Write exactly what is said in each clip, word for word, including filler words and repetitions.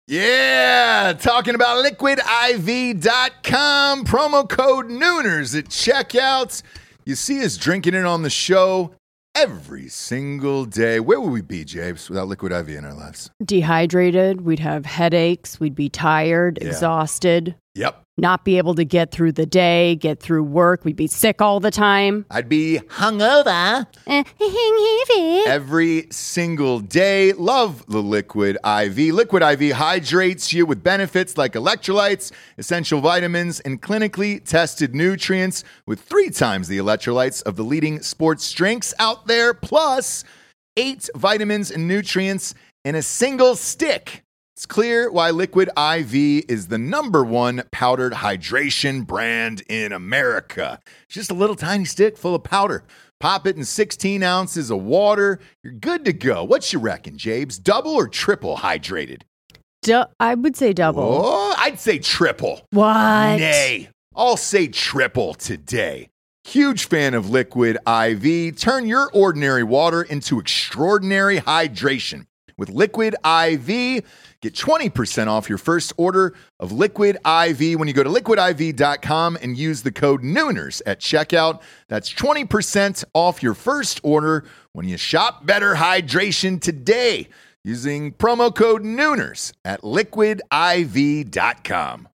Yeah, talking about liquid I V dot com, promo code Nooners at checkout. You see us drinking it on the show every single day. Where would we be, James, without Liquid I V in our lives? Dehydrated. We'd have headaches. We'd be tired, Yeah. exhausted. Yep. Not be able to get through the day, get through work. We'd be sick all the time. I'd be hungover every single day. Love the Liquid I V. Liquid I V hydrates you with benefits like electrolytes, essential vitamins, and clinically tested nutrients with three times the electrolytes of the leading sports drinks out there, plus eight vitamins and nutrients in a single stick. It's clear why Liquid I V is the number one powdered hydration brand in America. It's just a little tiny stick full of powder. Pop it in sixteen ounces of water. You're good to go. What you reckon, Jabes? Double or triple hydrated? Du- I would say double. Oh, I'd say triple. What? Nay, I'll say triple today. Huge fan of Liquid I V. Turn your ordinary water into extraordinary hydration. With Liquid I V, get twenty percent off your first order of Liquid I V when you go to liquid I V dot com and use the code Nooners at checkout. That's twenty percent off your first order when you shop better hydration today using promo code Nooners at liquid I V dot com.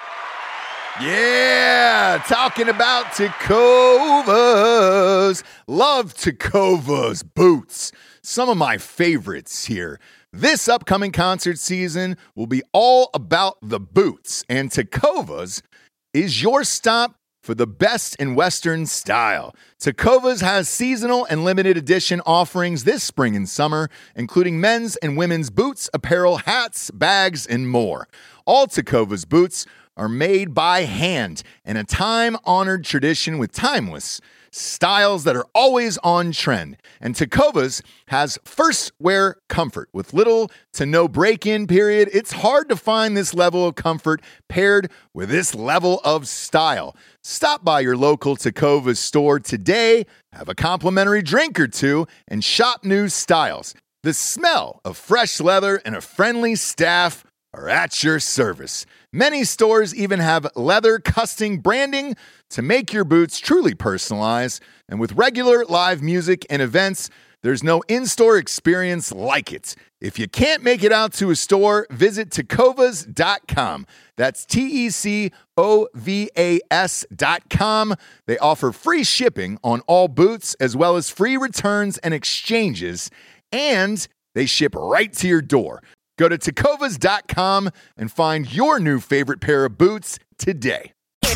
Yeah, talking about Tecovas. Love Tecovas boots. Some of my favorites here. This upcoming concert season will be all about the boots, and Tecovas is your stop for the best in Western style. Tecovas has seasonal and limited edition offerings this spring and summer, including men's and women's boots, apparel, hats, bags, and more. All Tecovas boots are made by hand in a time-honored tradition with timeless styles that are always on trend. And Tecovas has first wear comfort with little to no break-in period. It's hard to find this level of comfort paired with this level of style. Stop by your local Tecovas store today, have a complimentary drink or two, and shop new styles. The smell of fresh leather and a friendly staff are at your service. Many stores even have leather custom branding to make your boots truly personalized. And with regular live music and events, there's no in-store experience like it. If you can't make it out to a store, visit tecovas dot com. That's T E C O V A S dot com. They offer free shipping on all boots, as well as free returns and exchanges. And they ship right to your door. Go to tecovas dot com and find your new favorite pair of boots today.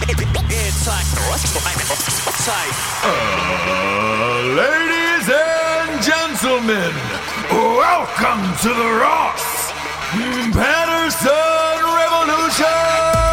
Uh, ladies and gentlemen, welcome to the Ross Patterson Revolution!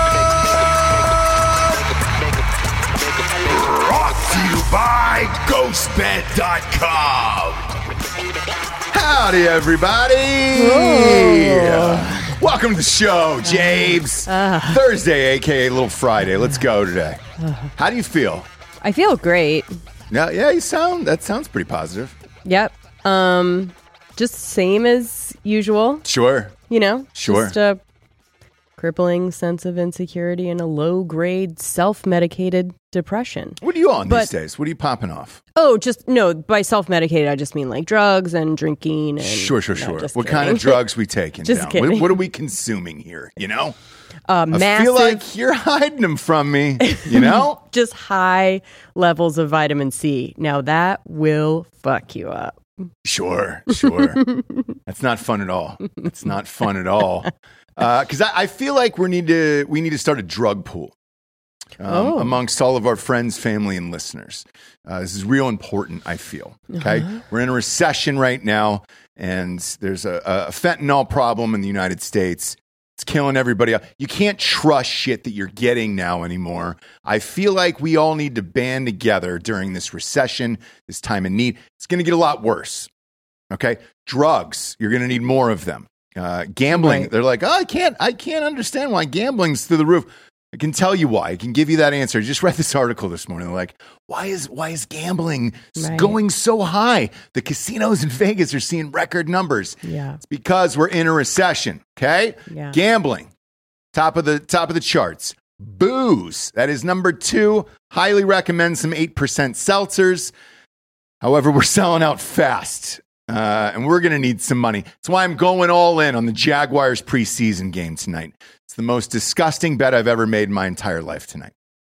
Brought to you by ghost bed dot com. Howdy, everybody. Whoa. Welcome to the show, James. Uh, Thursday, a k a. Little Friday. Let's go today. How do you feel? I feel great. Yeah, yeah, you sound, that sounds pretty positive. Yep. Um, just same as usual. Sure. You know? Sure. Just a crippling sense of insecurity and a low-grade self-medicated depression. What are you on But- these days? What are you popping off? Oh, just, no, by self-medicated, I just mean like drugs and drinking and... Sure, sure, no, sure. just What kind of kidding. drugs we taking Just down? kidding. What, what are we consuming here, you know? Uh, I massive, feel like you're hiding them from me, you know? just high levels of vitamin C. Now that will fuck you up. Sure, sure. That's not fun at all. It's not fun at all. Because I, I feel like we need to we need to start a drug pool um, Oh. amongst all of our friends, family, and listeners. Uh, this is real important, I feel. Okay, Uh-huh. we're in a recession right now, and there's a, a fentanyl problem in the United States. It's killing everybody else. You can't trust shit that you're getting now anymore. I feel like we all need to band together during this recession, this time of need. It's going to get a lot worse. Okay, drugs. You're going to need more of them. Uh, gambling. Right. They're like, oh, I can't. I can't understand why gambling's through the roof. I can tell you why. I can give you that answer. I just read this article this morning. They're like, why is why is gambling Right. going so high? The casinos in Vegas are seeing record numbers. Yeah. It's because we're in a recession. Okay, Yeah. gambling, top of the top of the charts. Booze, that is number two. Highly recommend some eight percent seltzers. However, we're selling out fast. Uh, and we're going to need some money. That's why I'm going all in on the Jaguars preseason game tonight. It's the most disgusting bet I've ever made in my entire life tonight.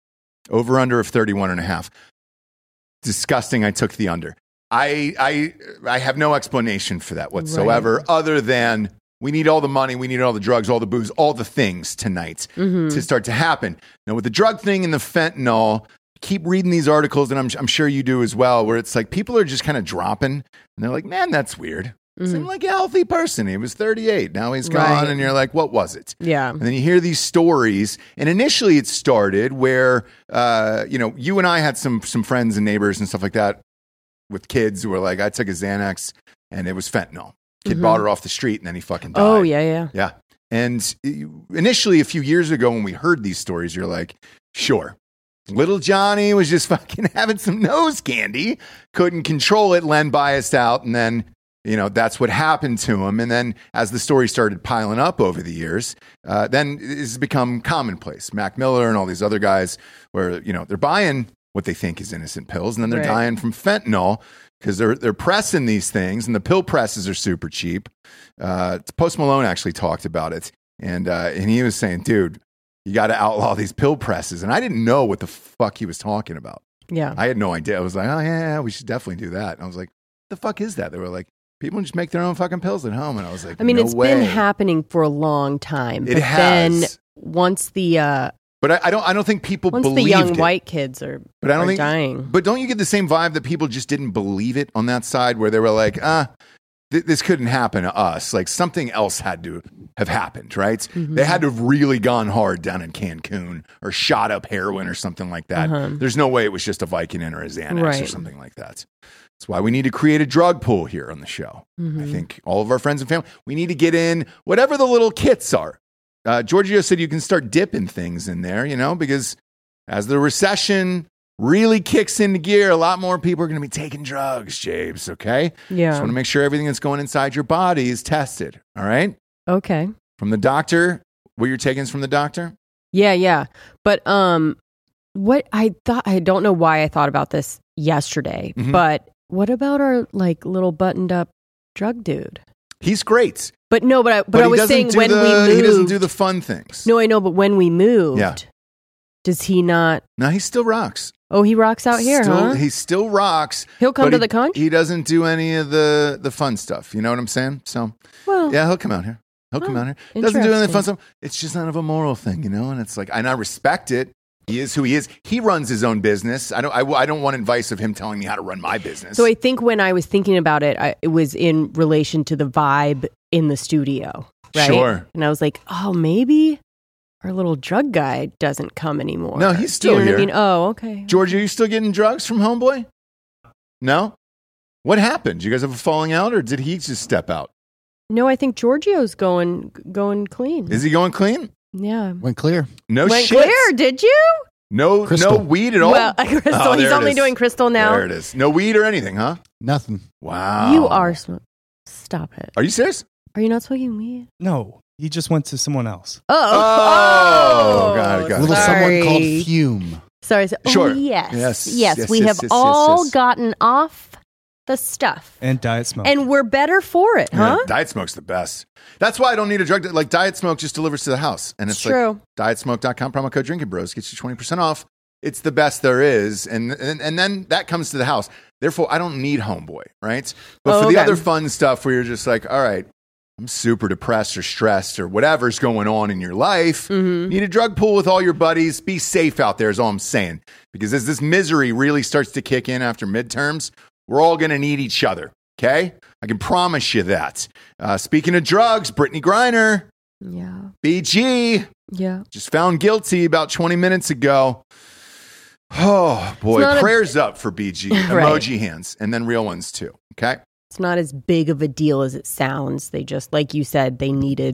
Over under of thirty-one and a half. Disgusting. I took the under. I I I have no explanation for that whatsoever, Right. other than we need all the money, we need all the drugs, all the booze, all the things tonight Mm-hmm. to start to happen. Now, with the drug thing and the fentanyl, keep reading these articles, and I'm, I'm sure you do as well, where it's like people are just kind of dropping, and they're like, man, that's weird. Seemed like a healthy person. He was thirty-eight. Now he's gone, Right. and you're like, what was it? Yeah. And then you hear these stories, and initially it started where, uh, you know, you and I had some some friends and neighbors and stuff like that with kids who were like, I took a Xanax, and it was fentanyl. Kid bought her off the street, and then he fucking died. Oh, yeah, yeah. Yeah. And initially, a few years ago, when we heard these stories, you're like, sure. Little Johnny was just fucking having some nose candy, couldn't control it, Len biased out, and then, you know, that's what happened to him. And then as the story started piling up over the years, uh, then it's become commonplace. Mac Miller and all these other guys where, you know, they're buying what they think is innocent pills, and then they're Right. dying from fentanyl because they're, they're pressing these things, and the pill presses are super cheap. Uh, Post Malone actually talked about it, and, uh, and he was saying, dude, you got to outlaw these pill presses. And I didn't know what the fuck he was talking about. Yeah. I had no idea. I was like, oh, yeah, yeah, we should definitely do that. And I was like, what the fuck is that? They were like, people just make their own fucking pills at home. And I was like, I mean, no it's way. been happening for a long time. It but has. then once the uh, But I, I don't. I don't think people once the believed young it. white kids are, But I don't are think. dying. But don't you get the same vibe that people just didn't believe it on that side, where they were like, ah, th- this couldn't happen to us. Like something else had to have happened, right? Mm-hmm. They had to have really gone hard down in Cancun or shot up heroin or something like that. Uh-huh. There's no way it was just a Vicodin or a Xanax or Right. something like that. That's why we need to create a drug pool here on the show. Mm-hmm. I think all of our friends and family, we need to get in whatever the little kits are. Uh, Giorgio said you can start dipping things in there, you know, because as the recession really kicks into gear, a lot more people are going to be taking drugs, Jabes, okay? Yeah. Just want to make sure everything that's going inside your body is tested, all right? Okay. From the doctor, what you're taking is from the doctor? Yeah, yeah. But um what I thought I don't know why I thought about this yesterday, Mhm. but what about our like little buttoned up drug dude? He's great. But no, but I but, But I he was doesn't saying do when the, we moved He doesn't do the fun things. No, I know, but when we moved, Yeah. does he not No, he still rocks. Oh, he rocks out here, still, huh? He still rocks. He'll come but to he- the country? He doesn't do any of the, the fun stuff. You know what I'm saying? So, Well, yeah, he'll come out here. He'll come Oh, out here. Doesn't do any of the fun interesting. stuff. It's just not of a moral thing, you know? And it's like, and I respect it. He is who he is. He runs his own business. I don't, I, I don't want advice of him telling me how to run my business. So I think when I was thinking about it, I, it was in relation to the vibe in the studio, right? Sure. And I was like, oh, maybe our little drug guy doesn't come anymore. No, he's Do you still know what here. I mean? Oh, okay. George, are you still getting drugs from Homeboy? No? What happened? Did you guys have a falling out, or did he just step out? No, I think Giorgio's going going clean. Is he going clean? yeah. Went clear. No Went shit. clear, did you? No, Crystal. no weed at all. Well, crystal. Oh, He's there it only is. doing crystal now. There it is. No weed or anything, huh? Nothing. Wow. You are. Sm- Stop it. Are you serious? Are you not smoking weed? No, he just went to someone else. Oh. Oh, got it, got it. A little sorry. someone called Fume. Sorry. so- Sure. Oh, yes. Yes, Yes. yes, we yes, have yes, yes, all yes. gotten off the stuff. And diet smoke. And we're better for it, huh? Yeah, diet smoke's the best. That's why I don't need a drug. Like Diet Smoke just delivers to the house. And it's, It's like true. diet smoke dot com, promo code Drinking Bros gets you twenty percent off. It's the best there is. And, and and then that comes to the house. Therefore, I don't need Homeboy, right? But Oh, for the okay. other fun stuff where you're just like, all right, I'm super depressed or stressed or whatever's going on in your life. Mm-hmm. Need a drug pool with all your buddies. Be safe out there is all I'm saying. Because as this misery really starts to kick in after midterms, we're all going to need each other, okay? I can promise you that. Uh, speaking of drugs, Brittany Griner, Yeah. B G, Yeah. just found guilty about twenty minutes ago. Oh, boy. It's not a- Prayers up for B G. Right. Emoji hands, and then real ones too, okay? It's not as big of a deal as it sounds. They just, like you said, they needed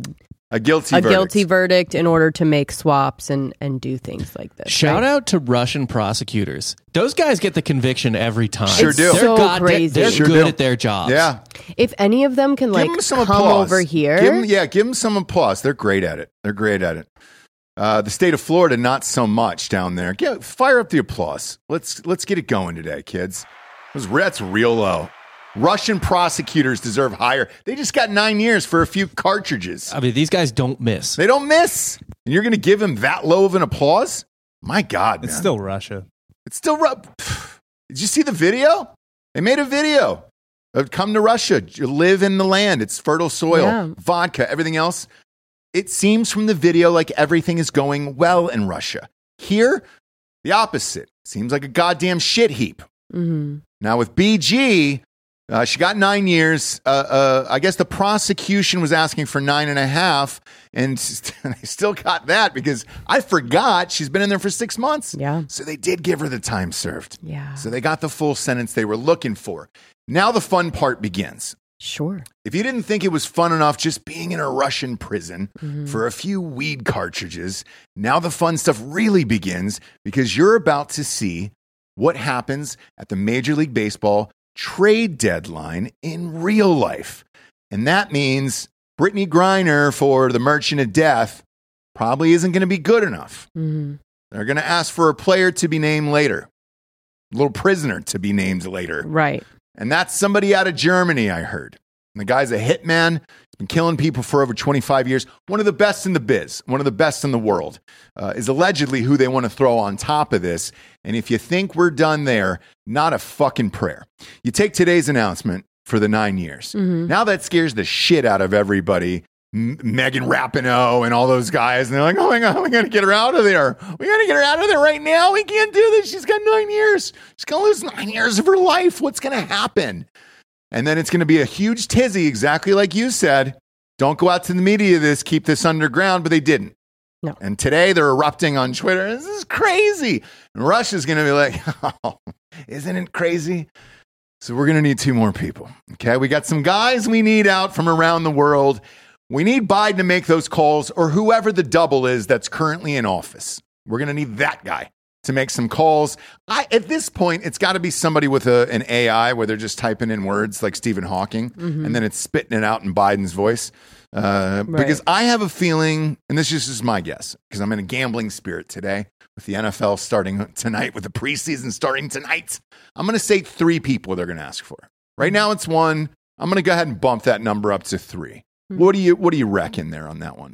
A guilty a verdict. guilty verdict in order to make swaps and, and do things like this. Shout right? out to Russian prosecutors. Those guys get the conviction every time. Sure It's do. They're, so goddamn- crazy. they're Sure good do. at their jobs. Yeah. If any of them can like Give them some come applause. over here, Give 'em- yeah, give them some applause. They're great at it. They're great at it. Uh, the state of Florida, not so much down there. Yeah, fire up the applause. Let's let's get it going today, kids. Those- That's real low. Russian prosecutors deserve higher. They just got nine years for a few cartridges. I mean, these guys don't miss. They don't miss. And you're going to give them that low of an applause? My God, It's man. still Russia. It's still rough. Did you see the video? They made a video of come to Russia, you live in the land. It's fertile soil, Yeah. vodka, everything else. It seems from the video like everything is going well in Russia. Here, the opposite. Seems like a goddamn shit heap. hmm Now with B G, uh, she got nine years. Uh, uh, I guess the prosecution was asking for nine and a half, and they still got that because I forgot she's been in there for six months. Yeah. So they did give her the time served. Yeah. So they got the full sentence they were looking for. Now the fun part begins. Sure. If you didn't think it was fun enough just being in a Russian prison Mm-hmm. for a few weed cartridges, now the fun stuff really begins because you're about to see what happens at the Major League Baseball trade deadline in real life. And that means Brittany Griner for the Merchant of Death probably isn't going to be good enough. hmm They're going to ask for a player to be named later, a little prisoner to be named later. Right. And that's somebody out of Germany, I heard. And the guy's a hitman. He's been killing people for over twenty-five years. One of the best in the biz, one of the best in the world, uh, is allegedly who they want to throw on top of this. And if you think we're done there, not a fucking prayer. You take today's announcement for the nine years. Mm-hmm. Now that scares the shit out of everybody. M- Megan Rapinoe and all those guys. And they're like, oh my God, we got to get her out of there. We got to get her out of there right now. We can't do this. She's got nine years. She's going to lose nine years of her life. What's going to happen? And then it's going to be a huge tizzy, exactly like you said. Don't go out to the media this, keep this underground, but they didn't. No. And today they're erupting on Twitter. This is crazy. And Russia's going to be like, oh, isn't it crazy? So we're going to need two more people. Okay, we got some guys we need out from around the world. We need Biden to make those calls or whoever the double is that's currently in office. We're going to need that guy to make some calls. I, at this point, it's got to be somebody with a, an A I where they're just typing in words like Stephen Hawking Mm-hmm. and then it's spitting it out in Biden's voice. Uh, Right. Because I have a feeling, and this is just my guess, because I'm in a gambling spirit today with the N F L starting tonight, with the preseason starting tonight. I'm going to say three people they're going to ask for. Right now it's one. I'm going to go ahead and bump that number up to three. What do you What do you reckon there on that one?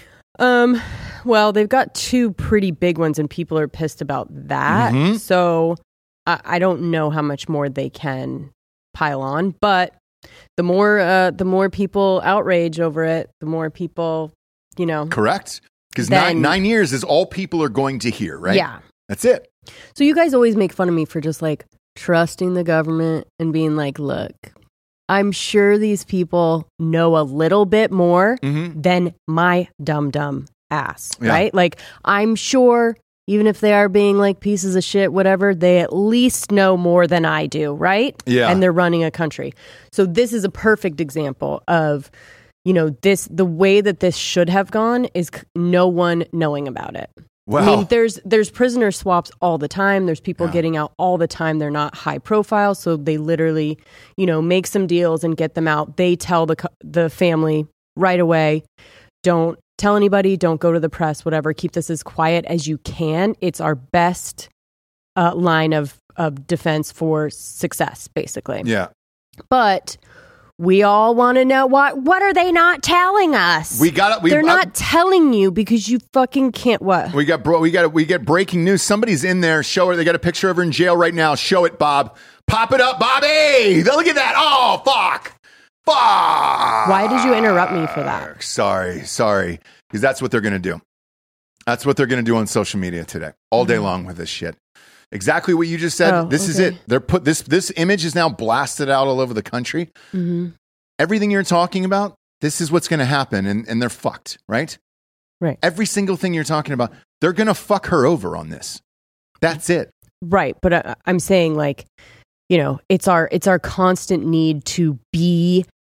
Um, well, they've got two pretty big ones, and people are pissed about that. Mhm. So I, I don't know how much more they can pile on, but the more uh, the more people outrage over it, the more people, you know, Correct. Because nine, Then- nine years is all people are going to hear, right? yeah. That's it. So you guys always make fun of me for just like trusting the government and being like, look, I'm sure these people know a little bit more Mm-hmm. than my dumb dumb ass, Yeah. right? Like, I'm sure even if they are being like pieces of shit, whatever, they at least know more than I do, right? Yeah. And they're running a country. So this is a perfect example of, you know, this, the way that this should have gone is c- no one knowing about it. Well, I mean, there's there's prisoner swaps all the time. There's people Yeah. getting out all the time. They're not high profile, so they literally, you know, make some deals and get them out. They tell the co- the family right away, don't tell anybody, don't go to the press, whatever. Keep this as quiet as you can. It's our best uh, line of of defense for success, basically. yeah. But we all want to know what what are they not telling us? We got it. They're not telling you because you fucking can't. What? We got bro. We got we get breaking news. Somebody's in there. Show her. They got a picture of her in jail right now. Show it, Bob. Pop it up, Bobby. Look at that. Oh fuck. Fuck. Why did you interrupt me for that? Sorry, sorry. Because that's what they're gonna do. That's what they're gonna do on social media today, all day long with this shit. Exactly what you just said. Oh, this is okay. it. They're put this this image is now blasted out all over the country. Mm-hmm. Everything you're talking about, this is what's going to happen, and, and they're fucked, right? Right. Every single thing you're talking about, they're going to fuck her over on this. That's it. Right, but I, I'm saying like, you know, it's our it's our constant need to be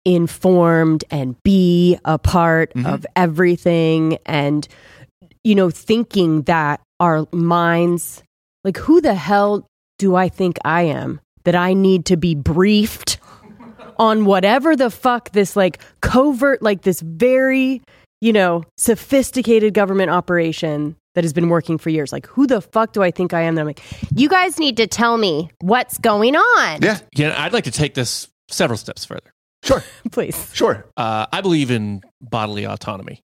informed and be a part Mhm. of everything, and you know, thinking that our minds, like, who the hell do I think I am that I need to be briefed on whatever the fuck this like covert, like this very, you know, sophisticated government operation that has been working for years. Like, who the fuck do I think I am? That I'm like, you guys need to tell me what's going on. Yeah, Yeah, I'd like to take this several steps further. sure, Please. sure. Uh, I believe in bodily autonomy.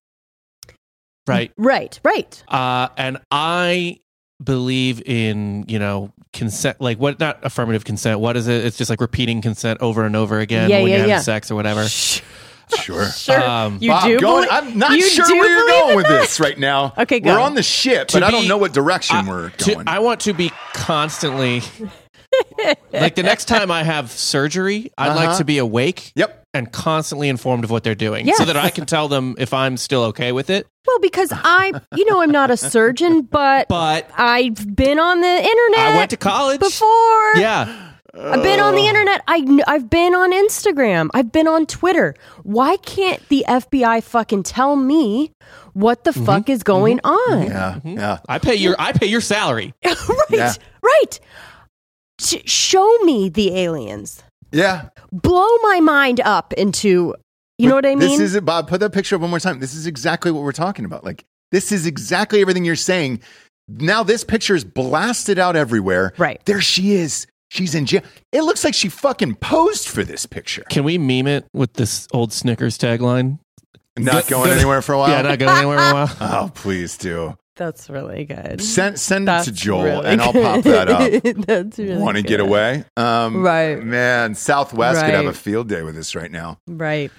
Right. Right, right. Uh, and I believe in, you know, consent, like what, not affirmative consent. What is it? It's just like repeating consent over and over again Yeah, when yeah, you're yeah. having sex or whatever. Sure. Sure. Um, you Bob, do going, believe- I'm not you sure do where you're believe going in with that? this right now. Okay, go. We're on the ship, To but I don't be- know what direction I, we're to- going. I want to be constantly, like the next time I have surgery, I'd Uh-huh. like to be awake Yep. and constantly informed of what they're doing Yes. so that I can tell them if I'm still okay with it. Well, because I, you know, I'm not a surgeon, but, But I've been on the internet. I went to college. before. Yeah. I've been on the internet. I, kn- I've been on Instagram. I've been on Twitter. Why can't the F B I fucking tell me what the fuck is going on? Yeah, yeah. I pay your I pay your salary. right, Yeah. right. Sh- show me the aliens. Yeah. Blow my mind up into, you know what I mean? This is it, Bob. Put that picture up one more time. This is exactly what we're talking about. Like, this is exactly everything you're saying. Now, this picture is blasted out everywhere. Right. There she is. She's in jail. It looks like she fucking posed for this picture. Can we meme it with this old Snickers tagline? Not going anywhere for a while. Yeah, not going anywhere in a while. Oh, please do. That's really good. Send send That's it to Joel, really and I'll pop that up. good. That's really Want to get good. away? Um, Right. Man, Southwest could have a Right. field day with this right now. Right.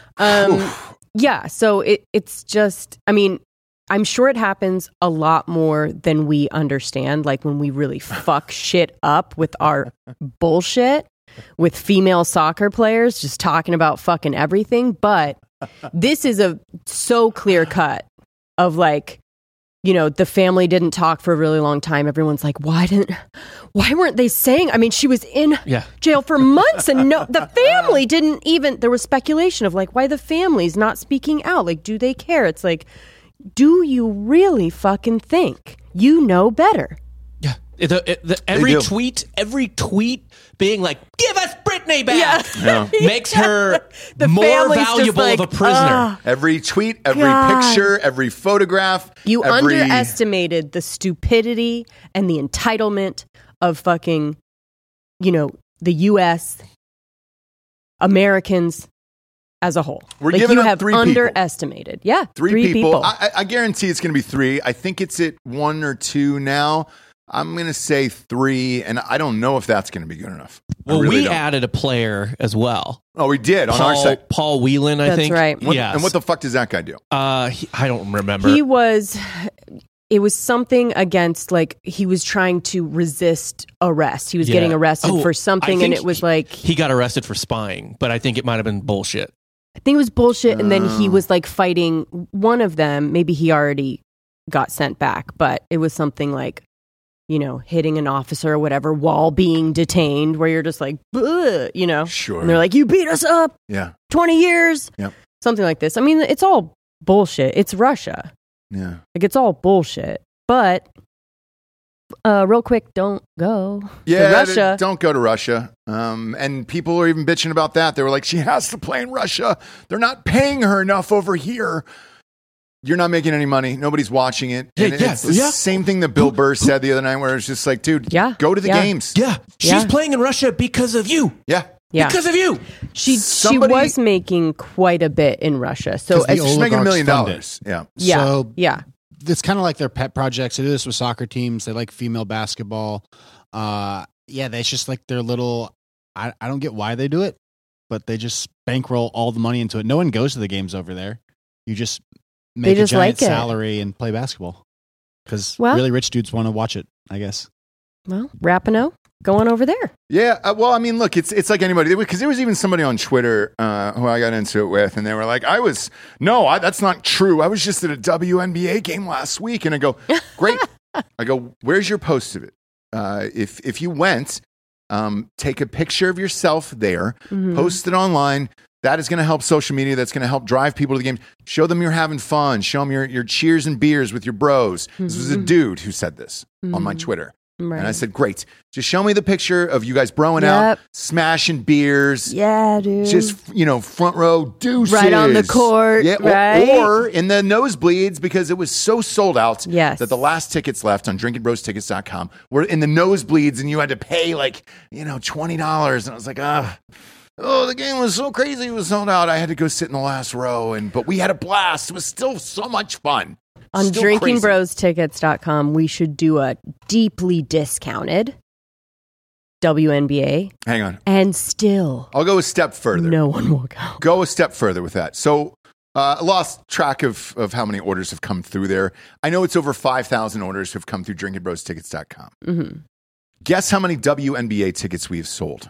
Um, yeah. So it, it's just, I mean, I'm sure it happens a lot more than we understand. Like when we really fuck shit up with our bullshit with female soccer players just talking about fucking everything. But this is a so clear cut of like, you know, the family didn't talk for a really long time. Everyone's like, why didn't, why weren't they saying? I mean, she was in Yeah. jail for months and no, the family didn't even, there was speculation of like, why the family's not speaking out. Like, do they care? It's like, do you really fucking think you know better? Yeah. It- the- it- the- every do. tweet, every tweet being like, give us Britney back, Yeah. makes her The more family's just valuable like, of a prisoner. "Ah." Every tweet, every God. picture, every photograph. You every... underestimated the stupidity and the entitlement of fucking, you know, the U S, Americans as a whole. We're like giving you up have three people. underestimated. Yeah. Three, people. I, I- I guarantee it's going to be three. I think it's at one or two now. I'm going to say three, and I don't know if that's going to be good enough. I Well, really we don't. added a player as well. Oh, we did on our Paul, site. Paul Whelan, I That's think. right. What, Yes. And what the fuck does that guy do? Uh, he, I don't remember. He was, it was something against, like, he was trying to resist arrest. He was Yeah. getting arrested Oh, for I something, think and it was he- like, he got arrested for spying, but I think it might have been bullshit. I think it was bullshit. And then Oh. he was like fighting one of them. Maybe he already got sent back, but it was something like, you know, hitting an officer or whatever while being detained, where you're just like, "Ugh," you know, Sure. and they're like, you beat us up Yeah. twenty years, Yep. something like this. I mean, it's all bullshit. It's Russia. Yeah. Like, it's all bullshit. But uh, real quick, don't go Yeah, to Russia. d- don't go to Russia. Um, and people are even bitching about that. They were like, she has to play in Russia. They're not paying her enough over here. You're not making any money. Nobody's watching it. Yeah, And yeah, it's the yeah. same thing that Bill Burr said the other night, where it's just like, dude, Yeah, go to the yeah. games. Yeah, she's Yeah. playing in Russia because of you. Yeah. Yeah. Because of you. She Somebody- she was making quite a bit in Russia. So 'Cause the as, She's making a oligarchs million fund it. dollars. Yeah. yeah, So yeah. it's kind of like their pet projects. They do this with soccer teams. They like female basketball. Uh, yeah, that's just like their little. I, I don't get why they do it, but they just bankroll all the money into it. No one goes to the games over there. You just make just a giant like it. salary and play basketball because Well- really rich dudes want to watch it. I guess. Well, Rapinoe, going over there. Yeah, uh, well, I mean, look, it's it's like anybody, because there was even somebody on Twitter uh, who I got into it with, and they were like, "I was no, I, that's not true. I was just at a W N B A game last week," and I go, "Great." I go, "Where's your post of it? Uh, if if you went, um, take a picture of yourself there, Mhm. post it online. That is going to help social media. That's going to help drive people to the game. Show them you're having fun. Show them your, your cheers and beers with your bros. Mm-hmm. This was a dude who said this mm-hmm. on my Twitter. Right. And I said, great. Just show me the picture of you guys broing yep. out, smashing beers. Yeah, dude. Just, you know, front row deuces. Right on the court. Yeah, or, right? or in the nosebleeds because it was so sold out yes. that the last tickets left on drinking bros tickets dot com were in the nosebleeds and you had to pay like, you know, twenty dollars. And I was like, ah. Oh, the game was so crazy. It was sold out. I had to go sit in the last row. and But we had a blast. It was still so much fun. On drinking bros tickets dot com, we should do a deeply discounted W N B A. Hang on. And still, I'll go a step further. No one will go. Go a step further with that. So uh, I lost track of, of how many orders have come through there. I know it's over five thousand orders have come through drinking bros tickets dot com. Mm-hmm. Guess how many W N B A tickets we've sold?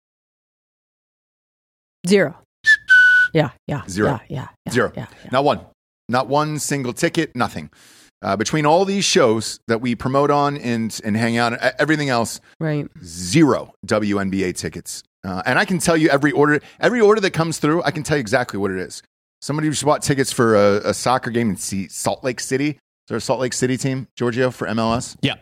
Zero. Yeah, yeah. Zero. Yeah, yeah. yeah Zero. Yeah, yeah. Not one. Not one single ticket, nothing. Uh, between all these shows that we promote on and, and hang out, everything else, right? Zero W N B A tickets. Uh, and I can tell you every order, every order that comes through, I can tell you exactly what it is. Somebody just bought tickets for a, a soccer game in C- Salt Lake City. Is there a Salt Lake City team, Giorgio, for M L S? Yeah.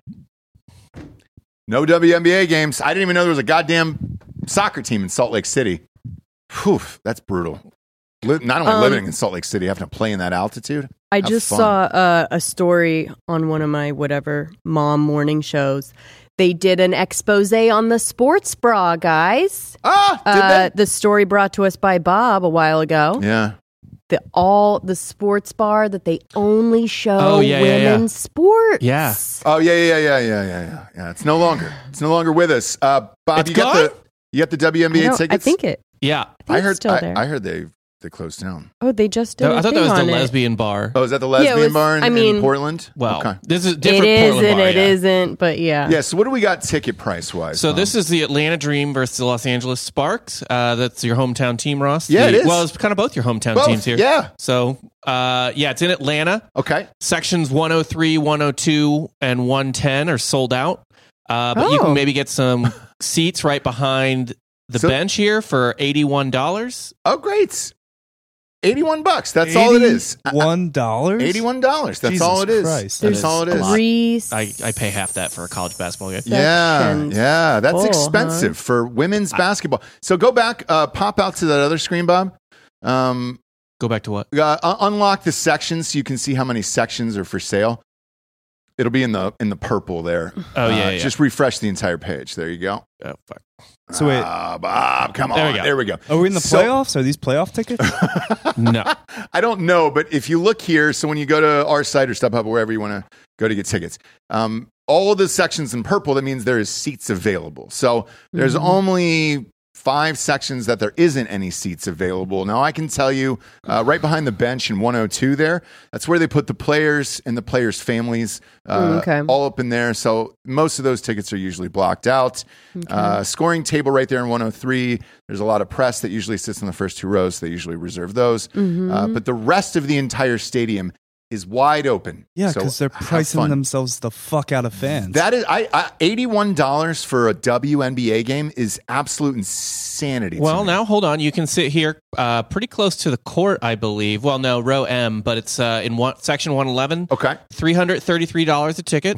No W N B A games. I didn't even know there was a goddamn soccer team in Salt Lake City. Whew, that's brutal. Not only um, living in Salt Lake City, having to play in that altitude. I just fun. saw uh, a story on one of my whatever mom morning shows. They did an expose on the sports bra, guys. Ah, did uh, they? The story brought to us by Bob a while ago. Yeah. The all the sports bar that they only show oh, yeah, women's yeah, yeah. sports. Yeah. Oh yeah, yeah, yeah, yeah, yeah, yeah. Yeah. It's no longer. It's no longer with us. Uh, Bob, It's you got gone? the you got the W N B A I don't- tickets. I think it. Yeah. I, think I it's heard. still I, there. I heard they they closed down. Oh, they just did. I a thought that thing was the on it. lesbian bar. Oh, is that the lesbian was- bar in, I mean- in Portland? Well, okay. this is a It different is Portland and bar. it yeah. isn't, but yeah. Yeah. So what do we got ticket price wise? So this is the Atlanta Dream versus the Los Angeles Sparks. Uh, that's your hometown team, Ross. Yeah, The- it is. Well, it's kind of both your hometown Both, teams here. yeah. So, uh, yeah, it's in Atlanta. Okay. Sections one oh three, one oh two, and one ten are sold out. Uh, but you Oh. can maybe get some seats right behind the So- bench here for eighty-one dollars. Oh, great. Eighty-one bucks. That's all it is. One dollar. Eighty-one dollars. That's Jesus all it is. Christ. That's That is all it a is. lot. Three I, I pay half that for a college basketball game. Yeah, sections yeah, that's full, expensive huh? for women's basketball. So go back, uh, pop out to that other screen, Bob. Um, Go back to what? uh, un- unlock the sections so you can see how many sections are for sale. It'll be in the in the purple there. Oh, Uh, yeah, yeah. Just refresh the entire page. There you go. Oh, fuck. So wait, Ah, Bob, come on. There we go. There we go. are we in the So- playoffs? Are these playoff tickets? No. I don't know, but if you look here, so when you go to our site or StubHub or wherever you want to go to get tickets, um, all of the sections in purple, that means there is seats available. So there's Mhm. only five sections that there isn't any seats available. Now, I can tell you uh, right behind the bench in one oh two there, that's where they put the players and the players' families uh, Mm, okay. all up in there. So most of those tickets are usually blocked out. Uh, scoring table right there in one oh three. There's a lot of press that usually sits in the first two rows. So they usually reserve those. Mm-hmm. Uh, but the rest of the entire stadium is wide open. Yeah, So because they're have pricing fun. themselves the fuck out of fans. That is, I, I eighty-one dollars for a W N B A game is absolute insanity. to Well, me. now hold on. You can sit here uh, pretty close to the court, I believe. Well, no, row M, but it's uh, in one, section one eleven. Okay. three hundred thirty-three dollars a ticket.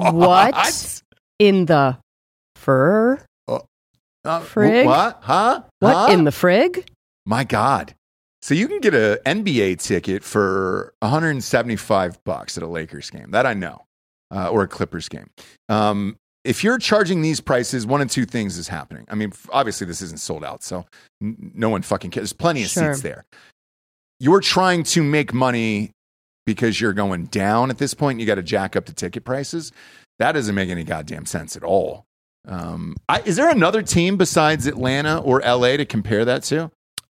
What in the fur? Uh, Frig? What? Huh? What Huh? in the frig? My God. So you can get an N B A ticket for one hundred seventy-five bucks at a Lakers game. That I know. Uh, or a Clippers game. Um, if you're charging these prices, one of two things is happening. I mean, f- obviously this isn't sold out, so n- no one fucking cares. There's plenty of Sure. seats there. You're trying to make money because you're going down at this point. You got to jack up the ticket prices. That doesn't make any goddamn sense at all. Um, I, is there another team besides Atlanta or L A to compare that to?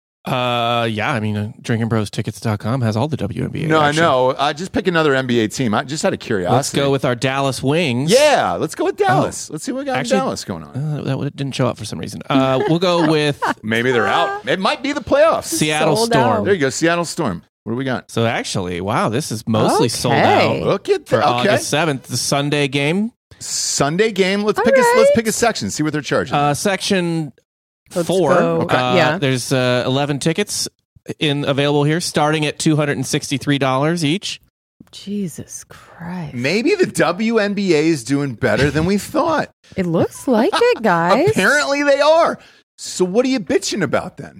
Uh, yeah, I mean, uh, drinking bros tickets dot com has all the W N B A. No, I action. know. Uh, just pick another N B A team. I just out of curiosity. Let's go with our Dallas Wings. Yeah, let's go with Dallas. Let's see what we got Actually- in Dallas going on. Uh, that would- didn't show up for some reason. Uh, we'll go with Maybe they're out. It might be the playoffs. Seattle Sold Storm. out. There you go, Seattle Storm. What do we got? So actually, wow, this is mostly Okay. sold out Look at for that. Okay, August seventh, the Sunday game. Sunday game. Let's All pick a right. let's pick a section. See what they're charging. Uh, section Let's four. go. Uh, Yeah. There's uh, eleven tickets in available here, starting at two hundred sixty-three dollars each. Jesus Christ. Maybe the W N B A is doing better than we thought. It looks like it, guys. Apparently they are. So what are you bitching about then?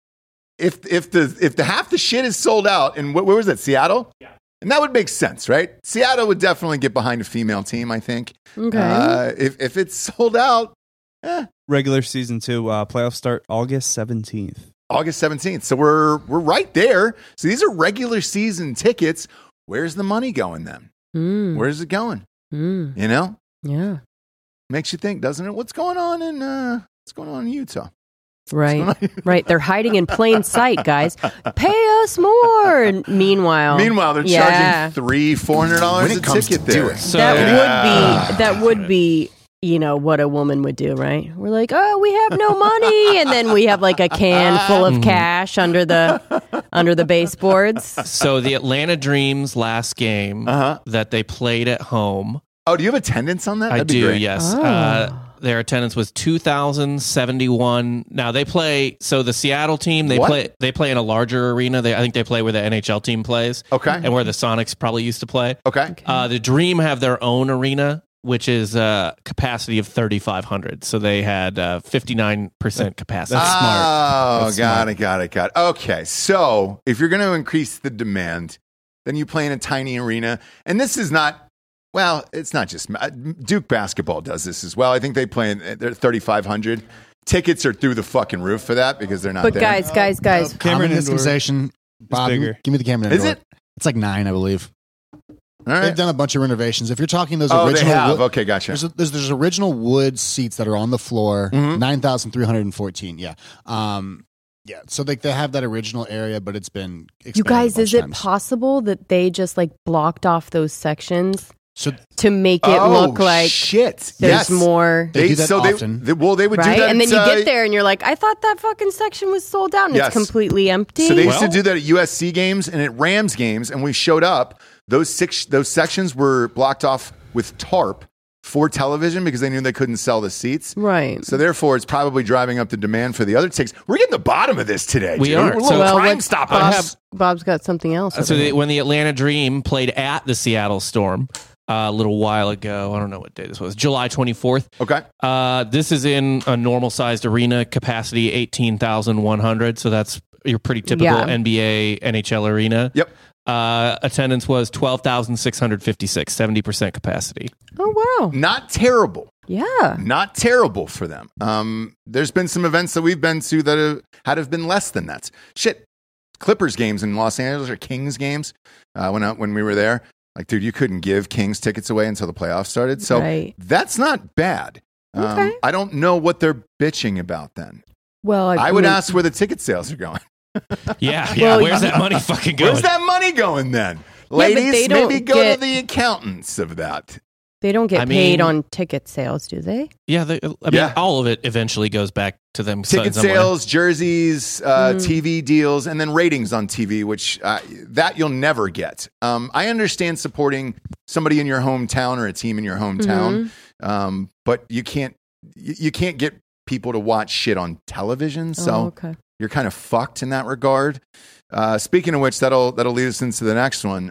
If if the if the half the shit is sold out, and where, where was it? Seattle? Yeah. And that would make sense, right? Seattle would definitely get behind a female team, I think. Okay. Uh, if if it's sold out, eh, Regular season two, uh, playoffs start August seventeenth. August seventeenth. So we're we're right there. So these are regular season tickets. Where's the money going then? Mm. Where's it going? Mm. You know? Yeah. Makes you think, doesn't it? What's going on in uh what's going on in Utah? Right. Right. They're hiding in plain sight, guys. Pay us more. And meanwhile, Meanwhile, they're yeah. charging three, four hundred dollars When a it comes ticket to there. doing. So that Yeah. would be that would be you know what a woman would do, right? We're like, oh, we have no money, and then we have like a can full of cash under the under the baseboards. So the Atlanta Dreams last game Uh-huh. that they played at home. Oh, do you have attendance on that? I That'd be do, great. yes. Oh. Uh, their attendance was two thousand seventy-one. Now they play. So the Seattle team they What? play. They play in a larger arena. They, I think they play where the N H L team plays. Okay. And where the Sonics probably used to play. Okay. Uh, the Dream have their own arena, which is a capacity of thirty-five hundred. So they had uh, fifty-nine percent capacity. That's smart. Oh, That's got smart. it, got it, got it. Okay, so if you're going to increase the demand, then you play in a tiny arena. And this is not, well, it's not just, uh, Duke basketball does this as well. I think they play in, they're thirty-five hundred. Tickets are through the fucking roof for that because they're not But there. guys, guys, guys, Common Indoor misconception. Bob, give me- bigger. give me the Cameron Is Indoor. it? It's like nine, I believe. All They've right. done a bunch of renovations. If you're talking those Oh, they original, have. wood- Okay, gotcha. there's, a, there's there's original wood seats that are on the floor, Mhm. nine thousand three hundred fourteen. Yeah, um, yeah. So they they have that original area, but it's been expanded you guys, a bunch is of it times. possible that they just like blocked off those sections So to make it oh, look like shit. there's yes. more? They do that so often. They, they, well, they would Right, do that. and then you uh, get there and you're like, I thought that fucking section was sold out, and Yes. it's completely empty. So they used to Well- do that at U S C games and at Rams games, and we showed up. Those six, those sections were blocked off with tarp for television because they knew they couldn't sell the seats. Right. So therefore, it's probably driving up the demand for the other tickets. We're getting the bottom of this today. We Jay. are. We're a little So- well, crime what- stop Bob's, us. Bob's got something else. So over they, there. when the Atlanta Dream played at the Seattle Storm uh, a little while ago, I don't know what day this was, July twenty-fourth. Okay. Uh, this is in a normal sized arena, capacity eighteen thousand one hundred. So that's your pretty typical Yeah. N B A, N H L arena. Yep. Uh, attendance was twelve thousand six hundred fifty-six, seventy percent capacity. oh wow, Not terrible. yeah. Not terrible for them. Um, there's been some events that we've been to that have, had have been less than that. Shit. Clippers games in Los Angeles or Kings games uh, when, I, when we were there. Like, dude, you couldn't give Kings tickets away until the playoffs started. So Right. that's not bad. Um, Okay. I don't know what they're bitching about then. Well, I, I would mean, ask where the ticket sales are going. Yeah, yeah. Well, Where's that money fucking going? Where's that money going then? but Ladies, they don't maybe go get- to the accountants of that. they don't get I paid mean- on ticket sales, do they? Yeah, they, I mean, Yeah. all of it eventually goes back to them. Ticket somewhere. sales, jerseys, uh, Mm. T V deals, and then ratings on T V, which uh, that you'll never get. Um, I understand supporting somebody in your hometown or a team in your hometown, Mm-hmm. um, but you can't you, you can't get people to watch shit on television. So oh, okay. you're kind of fucked in that regard. Uh, speaking of which, that'll that'll lead us into the next one.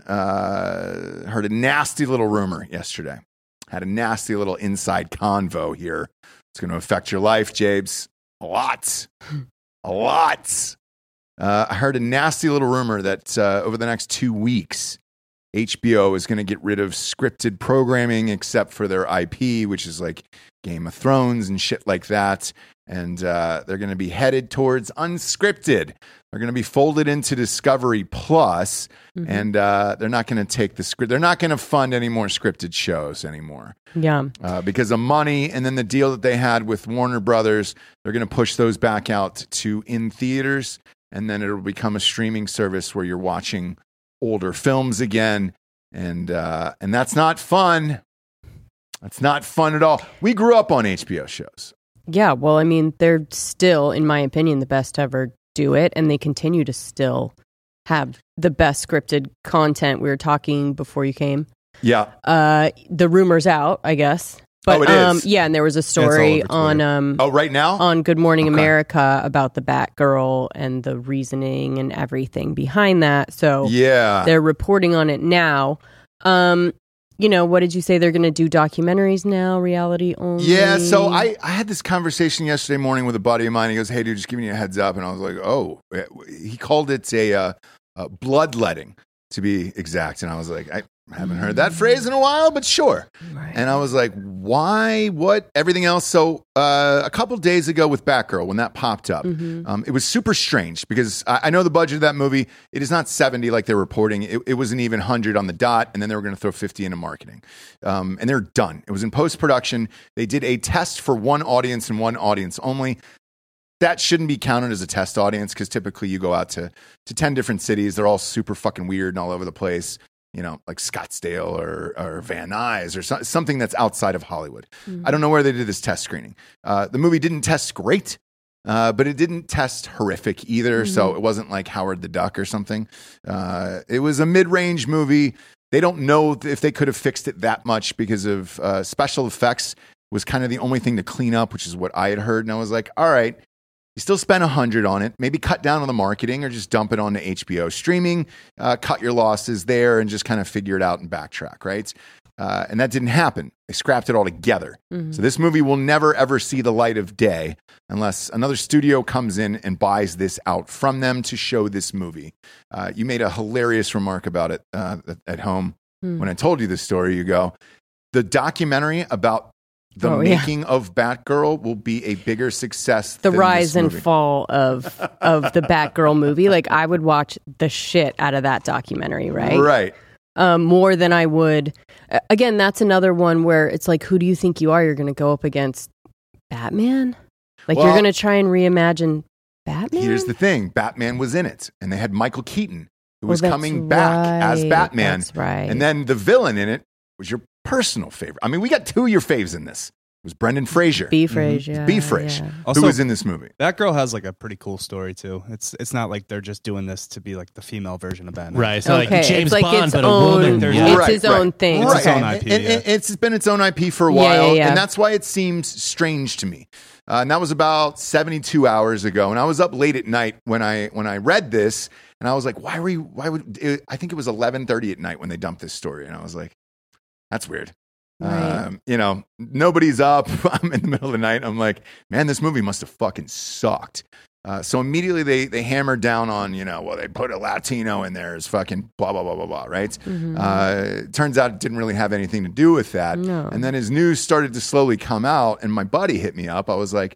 Uh, heard a nasty little rumor yesterday. Had a nasty little inside convo here. It's going to affect your life, Jabes. A lot, a lot. Uh, I heard a nasty little rumor that uh, over the next two weeks, H B O is going to get rid of scripted programming except for their I P, which is like Game of Thrones and shit like that. And uh, they're going to be headed towards unscripted. They're going to be folded into Discovery Plus, Mhm. and uh, they're not going to take the script. They're not going to fund any more scripted shows anymore Yeah. uh, because of money. And then the deal that they had with Warner Brothers, they're going to push those back out to in theaters, and then it'll become a streaming service where you're watching older films again, and uh, and that's not fun. That's not fun at all. We grew up on H B O shows. Yeah. Well, I mean, they're still, in my opinion, the best to ever do it, and they continue to still have the best scripted content. We were talking before you came. Yeah, Uh, the rumor's out, I guess. But Oh, it um, is? yeah, and there was a all story over on Twitter. um Oh, right now? on Good Morning Okay. America about the Batgirl and the reasoning and everything behind that. So yeah. they're reporting on it now. Um, you know, what did you say? They're going to do documentaries now, reality only. Yeah, so I, I had this conversation yesterday morning with a buddy of mine. He goes, hey, dude, just giving you a heads up. And I was like, oh. He called it a, uh, a bloodletting, to be exact. And I was like, I haven't heard that phrase in a while, but sure. Right. And I was like, why? What? Everything else? So uh, a couple days ago with Batgirl, when that popped up, Mhm. um, it was super strange because I, I know the budget of that movie. It is not seventy like they're reporting. It, it was an even one hundred on the dot, and then they were going to throw fifty into marketing. Um, and they're done. It was in post-production. They did a test for one audience and one audience only. That shouldn't be counted as a test audience because typically you go out to, to ten different cities. They're all super fucking weird and all over the place. You know, like Scottsdale or, or Van Nuys or so, something that's outside of Hollywood. Mhm. I don't know where they did this test screening. Uh, the movie didn't test great, uh, but it didn't test horrific either. So it wasn't like Howard the Duck or something. Uh, it was a mid-range movie. They don't know if they could have fixed it that much because of uh, special effects was kind of the only thing to clean up, which is what I had heard. And I was like, all right. You still spent a hundred on it. Maybe cut down on the marketing or just dump it onto H B O streaming. Uh, cut your losses there and just kind of figure it out and backtrack, right? Uh, and that didn't happen. They scrapped it all together. Mhm. So this movie will never ever see the light of day unless another studio comes in and buys this out from them to show this movie. Uh, you made a hilarious remark about it uh, at home Hmm. when I told you this story. You go, the documentary about the Oh, yeah. making of Batgirl will be a bigger success The than rise this and movie. fall of of the Batgirl movie. Like I would watch the shit out of that documentary, right? Right. Um, more than I would. Uh, again, that's another one where it's like, who do you think you are? You're going to go up against Batman? Like Well- you're going to try and reimagine Batman? Here's the thing. Batman was in it, and they had Michael Keaton, who Oh, was that's coming back as right. Batman. That's right. And then the villain in it was your personal favorite. I mean, we got two of your faves in this. It was Brendan Fraser, B. Fraser. Mm-hmm. B. Fraser, yeah. Also, who was in this movie. that girl has like a pretty cool story too. It's it's not like they're just doing this to be like the female version of Batman. Right. So Okay, like James it's like Bond, its but a own- woman. There's- It's Right, his own right. thing. Right. It's its own I P, And- yeah. and it's been its own I P for a Yeah, while, yeah, yeah. and that's why it seems strange to me. Uh, and that was about seventy-two hours ago, and I was up late at night when I when I read this, and I was like, "Why were you? Why would?" It, I think it was eleven thirty at night when they dumped this story, and I was like, "That's weird." Right. Um, you know, nobody's up. I'm in the middle of the night. I'm like, man, this movie must have fucking sucked. Uh, so immediately they they hammered down on, you know, well, they put a Latino in there as fucking blah, blah, blah, blah, blah, right? Mhm. Uh, it turns out it didn't really have anything to do with that. No. And then as news started to slowly come out and my buddy hit me up, I was like,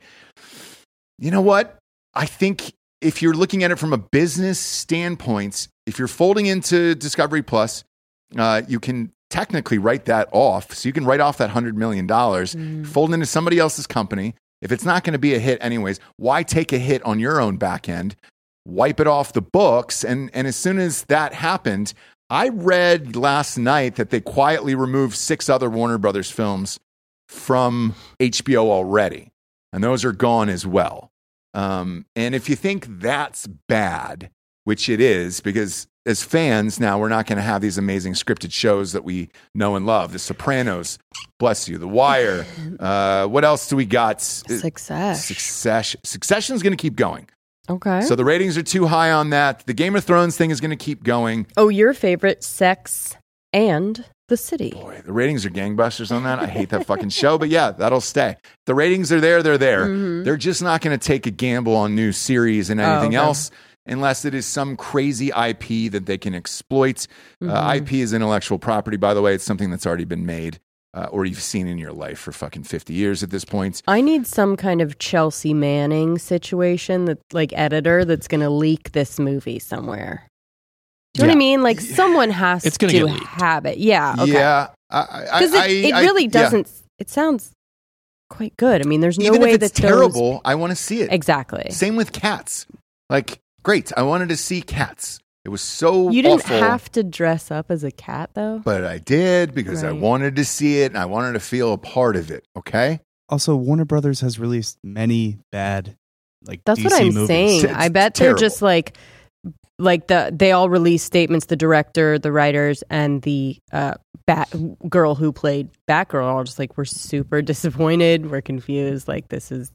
you know what? I think if you're looking at it from a business standpoint, if you're folding into Discovery Plus, uh, you can technically write that off. So you can write off that one hundred million dollars, Mm. fold into somebody else's company. If it's not going to be a hit anyways, why take a hit on your own back end? Wipe it off the books. And, and as soon as that happened, I read last night that they quietly removed six other Warner Brothers films from H B O already. And those are gone as well. Um, and if you think that's bad, which it is, because as fans now, we're not going to have these amazing scripted shows that we know and love. The Sopranos, bless you. The Wire. Uh, what else do we got? Success. Succession. Succession's going to keep going. Okay. So the ratings are too high on that. The Game of Thrones thing is going to keep going. oh, your favorite, Sex and the City. Boy, the ratings are gangbusters on that. I hate that fucking show, but yeah, that'll stay. The ratings are there. They're there. Mhm. They're just not going to take a gamble on new series and Oh, anything okay. else unless it is some crazy I P that they can exploit. Uh, Mhm. I P is intellectual property, by the way. It's something that's already been made uh, or you've seen in your life for fucking fifty years at this point. I need some kind of Chelsea Manning situation, that like editor that's going to leak this movie somewhere. Do you know what I Yeah. mean? Like someone has It's gonna to get leaked. have it. Yeah. Okay. Yeah. I- I- Because it, I- it I- really yeah. doesn't. It sounds quite good. I mean, there's no Even way if it's that those- terrible, I want to see it. Exactly. Same with Cats. Like, great. I wanted to see Cats. It was so You didn't awful. have to dress up as a cat, though. But I did because I Right. wanted to see it and I wanted to feel a part of it. Okay. Also, Warner Brothers has released many bad like That's D C what I'm movies. saying. It's I bet terrible. they're just like like the they all released statements. The director, the writers, and the uh, Bat girl who played Batgirl all just like, we're super disappointed. We're confused. Like, this is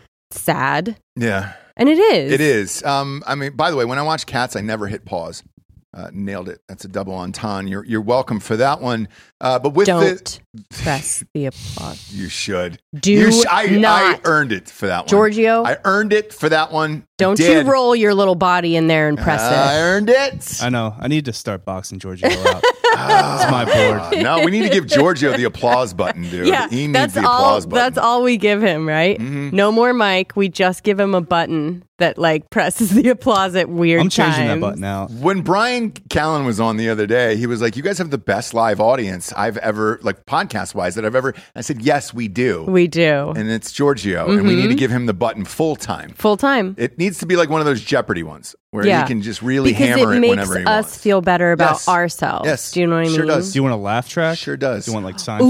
sad. Yeah. And it is. It is. Um, I mean, by the way, when I watch Cats, I never hit pause. Uh, nailed it. That's a double entendre. You're you're welcome for that one. Uh, but with Don't the, press the applause. you should. Do you sh- I, not. I earned it for that one. Giorgio, I earned it for that one. don't I you did. roll your little body in there and press I it. earned it. I know. I need to start boxing Giorgio out. It's my board. Uh, no, we need to give Giorgio the applause button, dude. Yeah, he needs that's the all. applause button. That's all we give him, right? Mm-hmm. No more mic. We just give him a button that like presses the applause at weird I'm changing times. that button out. When Brian Callen was on the other day, he was like, "You guys have the best live audience I've ever, like podcast wise, that I've ever." I said, "Yes, we do." We do And it's Giorgio, and we need to give him the button full time. full time. It needs to be like one of those Jeopardy ones where Yeah. he can just really Because hammer it it, makes whenever he us wants. feel better about Yes. ourselves. Yes. Do you know what I mean? Sure does. Do you want a laugh track? Sure does. Do you want like Seinfeld?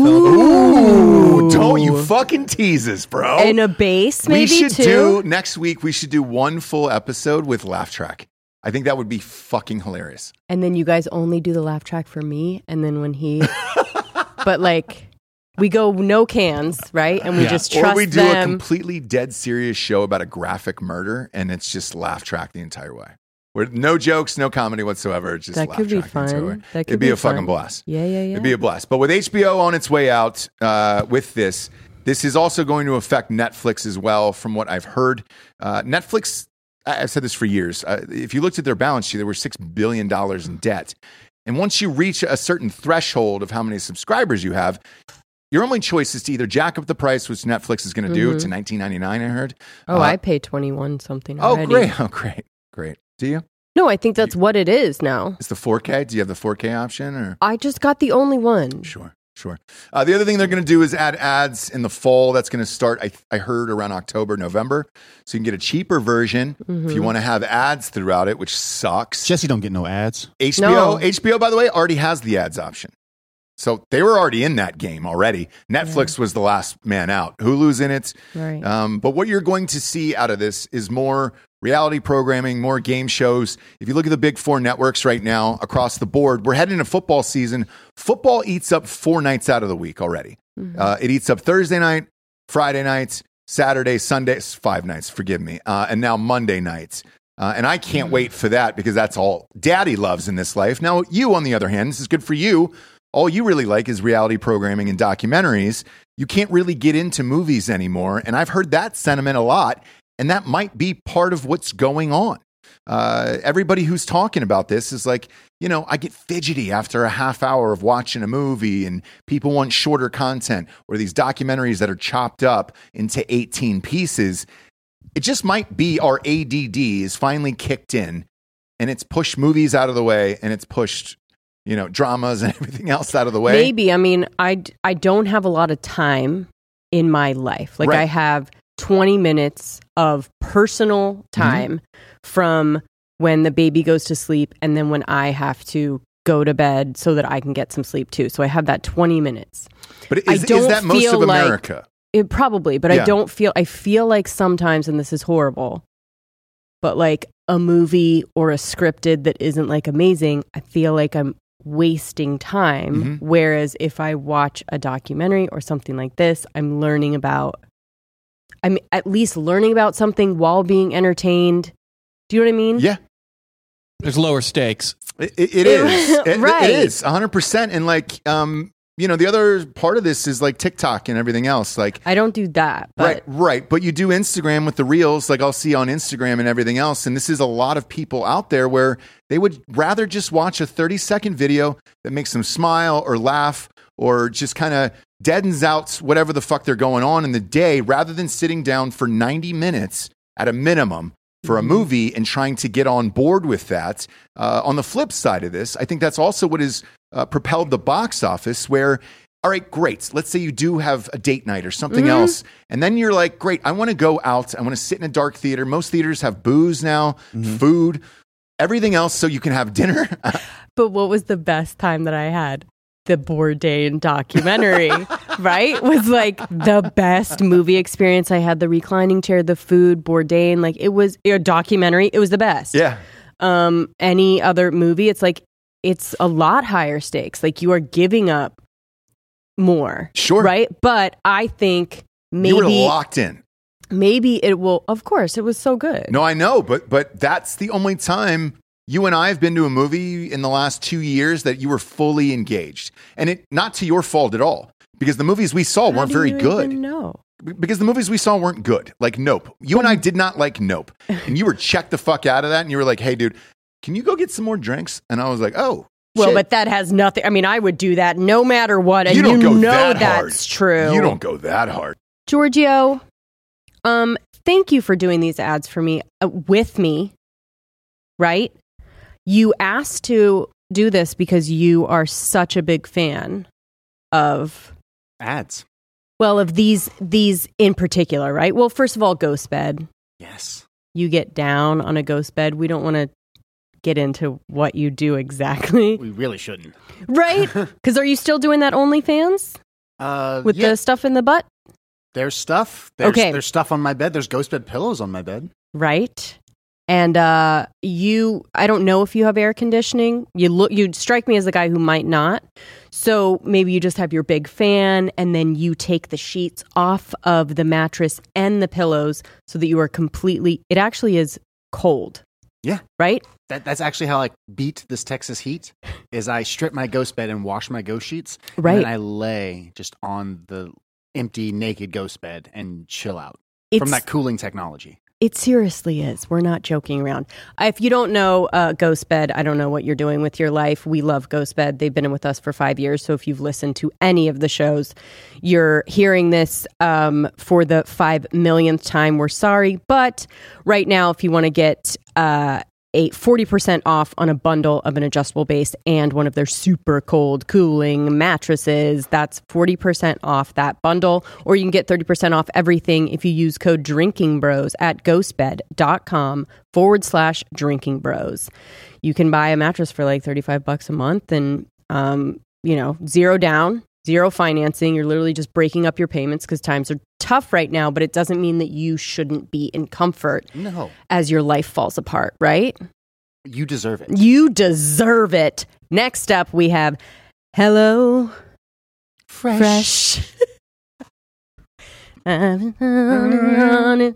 Ooh, don't you fucking tease us, bro. And a bass, maybe we should too. do next week. We should do one full episode with laugh track. I think that would be fucking hilarious. And then you guys only do the laugh track for me, and then when he, but like. We go no cans, right? And we Yeah. just trust Or we do them. a completely dead serious show about a graphic murder, and it's just laugh track the entire way. Where no jokes, no comedy whatsoever. It's just That laugh could be track the entire way. fun. That could It'd be, be a fucking fun. blast. Yeah, yeah, yeah. It'd be a blast. But with H B O on its way out uh, with this, this is also going to affect Netflix as well, from what I've heard. Uh, Netflix, I- I've said this for years. Uh, if you looked at their balance sheet, there were six billion dollars in debt. And once you reach a certain threshold of how many subscribers you have, your only choice is to either jack up the price, which Netflix is going to do, to nineteen ninety-nine. I heard. Oh, Uh, I pay twenty-one something Oh, already. great! Oh, great, great. Do you? No, I think that's what it is now. It's the four K. Do you have the four K option or? I just got the only one. Sure, sure. Uh, the other thing they're going to do is add ads in the fall. That's going to start, I, I heard, around October, November. So you can get a cheaper version Mm-hmm. if you want to have ads throughout it, which sucks. Jesse don't get no ads. H B O, No. H B O, by the way, already has the ads option. So they were already in that game already. Netflix was the last man out. Hulu's in it. Right. Um, but what you're going to see out of this is more reality programming, more game shows. If you look at the big four networks right now across the board, we're heading into football season. Football eats up four nights out of the week already. Mm-hmm. Uh, it eats up Thursday night, Friday nights, Saturday, Sunday, five nights, forgive me, uh, and now Monday nights. Uh, and I can't Mm-hmm. wait for that because that's all daddy loves in this life. Now, you, on the other hand, this is good for you. All you really like is reality programming and documentaries. You can't really get into movies anymore. And I've heard that sentiment a lot. And that might be part of what's going on. Uh, everybody who's talking about this is like, you know, I get fidgety after a half hour of watching a movie, and people want shorter content or these documentaries that are chopped up into eighteen pieces. It just might be our A D D is finally kicked in, and it's pushed movies out of the way, and it's pushed, you know, dramas and everything else out of the way. Maybe. I mean, I, d- I don't have a lot of time in my life. Like, Right. I have twenty minutes of personal time from when the baby goes to sleep and then when I have to go to bed so that I can get some sleep too. So I have that twenty minutes. But I is, is don't that most feel of like- America? It probably, but Yeah. I don't feel, I feel like sometimes, and this is horrible, but like a movie or a scripted that isn't like amazing, I feel like I'm wasting time. Mhm. Whereas if I watch a documentary or something like this, I'm learning about, I'm at least learning about something while being entertained. Do you know what I mean? Yeah. There's lower stakes. It, it, it is. It, Right. it is one hundred percent. And like, um, you know, the other part of this is like TikTok and everything else. Like, I don't do that, but right, right. But you do Instagram with the reels, like I'll see on Instagram and everything else. And this is a lot of people out there where they would rather just watch a thirty second video that makes them smile or laugh or just kind of deadens out whatever the fuck they're going on in the day rather than sitting down for ninety minutes at a minimum for a movie and trying to get on board with that. Uh, on the flip side of this, I think that's also what has uh, propelled the box office where, all right, great. Let's say you do have a date night or something Mm-hmm. else. And then you're like, great, I want to go out. I want to sit in a dark theater. Most theaters have booze now, food, everything else so you can have dinner. But what was the best time that I had? The Bourdain documentary, right? Was like the best movie experience. I had the reclining chair, the food, Bourdain. Like it was a documentary. It was the best. yeah. um, any other movie, it's like it's a lot higher stakes. Like you are giving up more. Sure. Right? But I think maybe You were locked in. maybe it will, of course, it was so good. No, I know, but but that's the only time you and I have been to a movie in the last two years that you were fully engaged. And it not to your fault at all. Because the movies we saw How weren't do very you good. even know? Because the movies we saw weren't good. Like Nope. You and I did not like Nope. And you were checked the fuck out of that. And you were like, hey, dude, can you go get some more drinks? And I was like, oh, Well, shit. but that has nothing. I mean, I would do that no matter what. And You you, don't go know that that's hard. true. You don't go that hard. Giorgio, um, thank you for doing these ads for me, uh, with me, right? You asked to do this because you are such a big fan of, Ads. well, of these, these in particular, right? Well, first of all, Ghost Bed. Yes. You get down on a ghost bed. We don't want to get into what you do exactly, We really shouldn't. right? Because are you still doing that OnlyFans Uh, with yeah, the stuff in the butt? there's stuff. There's, Okay. There's stuff on my bed. There's ghost bed pillows on my bed. Right. And uh, you, I don't know if you have air conditioning. You look, you strike me as a guy who might not. So maybe you just have your big fan, and then you take the sheets off of the mattress and the pillows so that you are completely. It actually is cold. Yeah. Right. That, that's actually how I beat this Texas heat. Is I strip my ghost bed and wash my ghost sheets. Right. And then I lay just on the empty, naked ghost bed and chill out It's, from that cooling technology. It seriously is. We're not joking around. If you don't know uh, Ghost Bed, I don't know what you're doing with your life. We love Ghost Bed. They've been with us for five years. So if you've listened to any of the shows, you're hearing this um, for the five millionth time. We're sorry. But right now, if you want to get uh, a forty percent off on a bundle of an adjustable base and one of their super cold cooling mattresses, that's forty percent off that bundle. Or you can get thirty percent off everything if you use code Drinking Bros at ghostbed.com forward slash Drinking Bros. You can buy a mattress for like thirty-five bucks a month and, um, you know, zero down, zero financing. You're literally just breaking up your payments because times are tough right now, but it doesn't mean that you shouldn't be in comfort No. as your life falls apart, right? You deserve it. You deserve it. Next up, we have Hello Fresh. Fresh. I've been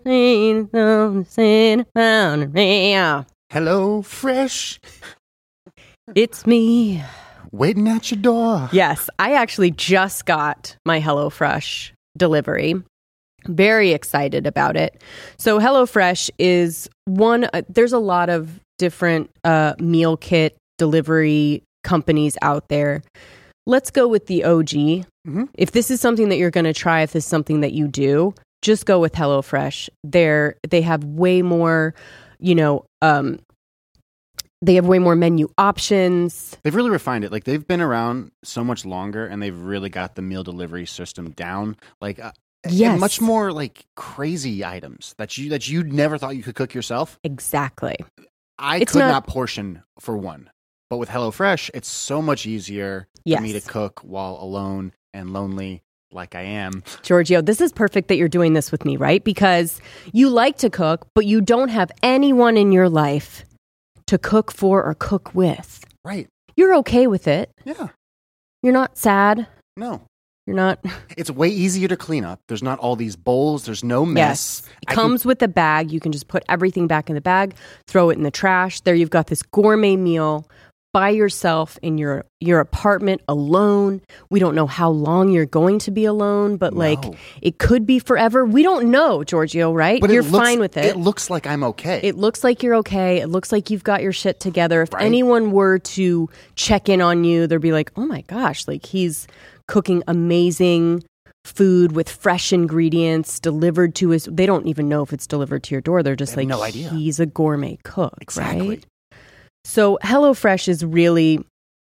Hello, Fresh. It's me. Waiting at your door. Yes, I actually just got my HelloFresh delivery. Very excited about it. So HelloFresh is one, uh, there's a lot of different uh, meal kit delivery companies out there. Let's go with the O G. Mm-hmm. If this is something that you're going to try, if this is something that you do, just go with HelloFresh. They're, they have way more, you know, um, they have way more menu options. They've really refined it. Like, they've been around so much longer, and they've really got the meal delivery system down. Like, uh, Yes. and much more like crazy items that you that you never thought you could cook yourself. Exactly. I It's could not- not, portion for one, but with HelloFresh, it's so much easier Yes. for me to cook while alone and lonely, like I am. Giorgio, this is perfect that you're doing this with me, right? Because you like to cook, but you don't have anyone in your life to cook for or cook with. Right? You're okay with it. Yeah. You're not sad. No. You're not. It's way easier to clean up. There's not all these bowls. There's no mess. Yes. It I can- comes with a bag. You can just put everything back in the bag, throw it in the trash. There you've got this gourmet meal by yourself in your your apartment alone. We don't know how long you're going to be alone, but like No. it could be forever. We don't know, Giorgio, right? But it you're looks- fine with it. It looks like I'm okay. It looks like you're okay. It looks like you've got your shit together. If Right. anyone were to check in on you, they'd be like, oh my gosh, like he's cooking amazing food with fresh ingredients delivered to his. They don't even know if it's delivered to your door. They're just They like, have no idea. he's a gourmet cook. Exactly. Right? So HelloFresh is really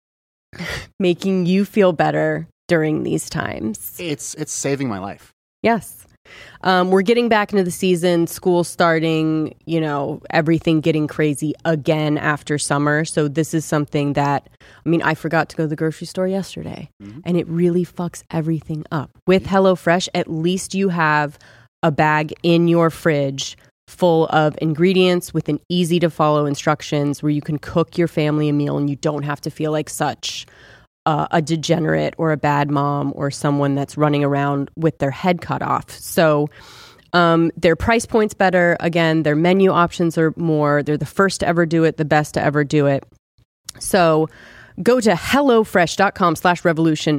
making you feel better during these times. It's it's saving my life. Yes. Um, we're getting back into the season, school starting, you know, everything getting crazy again after summer. So this is something that, I mean, I forgot to go to the grocery store yesterday, Mhm. and it really fucks everything up. With HelloFresh, at least you have a bag in your fridge full of ingredients with an easy to follow instructions where you can cook your family a meal and you don't have to feel like such uh, a degenerate or a bad mom or someone that's running around with their head cut off. So um, their price point's better. Again, their menu options are more. They're the first to ever do it, the best to ever do it. So go to HelloFresh.com slash revolution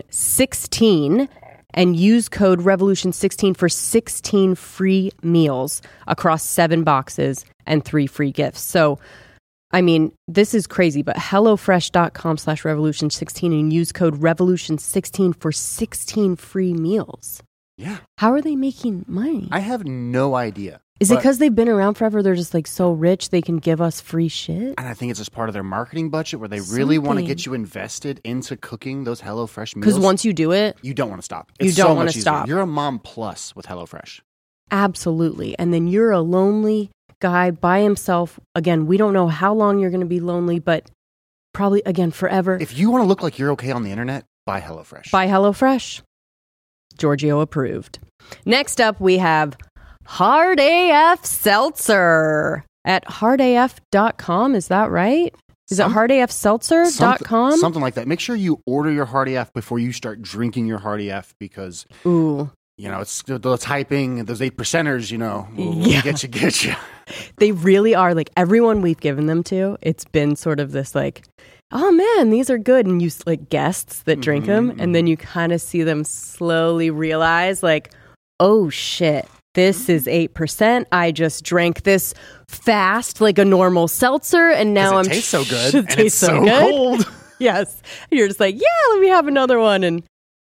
16 and use code revolution sixteen for sixteen free meals across seven boxes and three free gifts. So, I mean, this is crazy, but HelloFresh.com slash revolution 16 and use code revolution sixteen for sixteen free meals. Yeah. How are they making money? I have no idea. Is it but- because they've been around forever? They're just like so rich they can give us free shit? And I think it's just part of their marketing budget where they really want to Something. get you invested into cooking those HelloFresh meals. Because once you do it, you don't want to stop. You It's don't so wanna much easier. stop. You're a mom plus with HelloFresh. absolutely. And then you're a lonely guy by himself. Again, we don't know how long you're going to be lonely, but probably, again, forever. If you want to look like you're okay on the internet, buy HelloFresh. Buy HelloFresh. Giorgio approved. Next up, we have Hard A F Seltzer at hard A F dot com. Is that right? Is Some- it hard A F seltzer dot com? Something, something like that. Make sure you order your Hard A F before you start drinking your Hard A F because, Ooh. you know, it's the, the typing, those eight percenters, you know, will, will Yeah. get you, get you. They really are. Like, everyone we've given them to, it's been sort of this like, oh man, these are good. And you s- like guests that drink them. And then you kind of see them slowly realize like, oh shit, this is eight percent. I just drank this fast like a normal seltzer. And now 'Cause I'm it tastes so good. it and tastes it's so so good. cold. Yes. And you're just like, yeah, let me have another one. And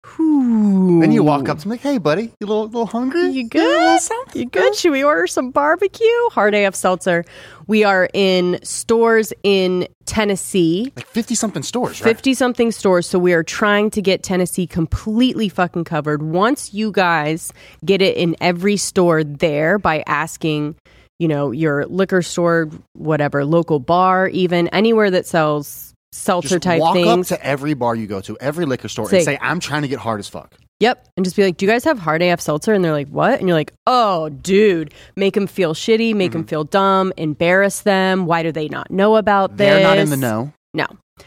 whew. Then you walk up to me like, hey, buddy, you a little, little hungry? You a good? little something? You good? Should we order some barbecue? Hard A F Seltzer. We are in stores in Tennessee, Like fifty-something stores, right? fifty-something stores. So we are trying to get Tennessee completely fucking covered. Once you guys get it in every store there by asking, you know, your liquor store, whatever, local bar, even anywhere that sells seltzer Just type walk things. up to every bar you go to, every liquor store, Say- and say, I'm trying to get hard as fuck. Yep. And just be like, do you guys have Hard A F Seltzer? And they're like, what? And you're like, oh, dude, make them feel shitty, make them feel dumb, embarrass them. Why do they not know about this? They're not in the know. No.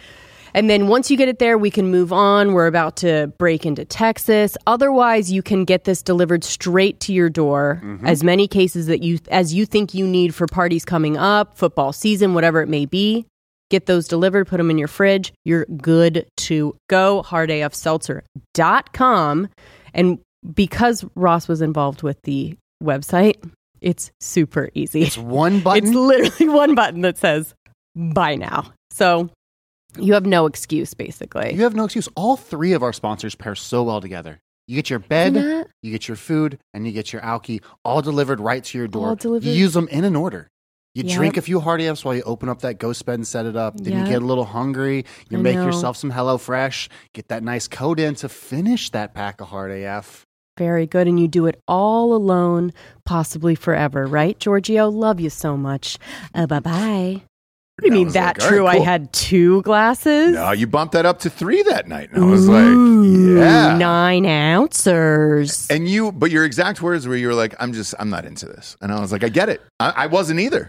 And then once you get it there, we can move on. We're about to break into Texas. Otherwise, you can get this delivered straight to your door. As many cases that you as you think you need for parties coming up, football season, whatever it may be. Get those delivered, put them in your fridge. You're good to go. hard A F seltzer dot com. And because Ross was involved with the website, it's super easy. It's one button. It's literally one button that says buy now. So you have no excuse, basically. You have no excuse. All three of our sponsors pair so well together. You get your bed, Isn't that- you get your food, and you get your alky all delivered right to your door. All delivered. You use them in an order. You Yep. drink a few Hard A Fs while you open up that Ghost Bed and set it up. Then Yep. you get a little hungry. You I make know. yourself some HelloFresh. Get that nice code in to finish that pack of Hard A F. Very good. And you do it all alone, possibly forever, right, Giorgio? Love you so much. Uh, bye bye. What do you I mean was that like, all true? right, cool. I had two glasses. No, you bumped that up to three that night. And I was Ooh, like, yeah. nine ouncers. And you, but your exact words were, you were like, I'm just, I'm not into this. And I was like, I get it. I, I wasn't either.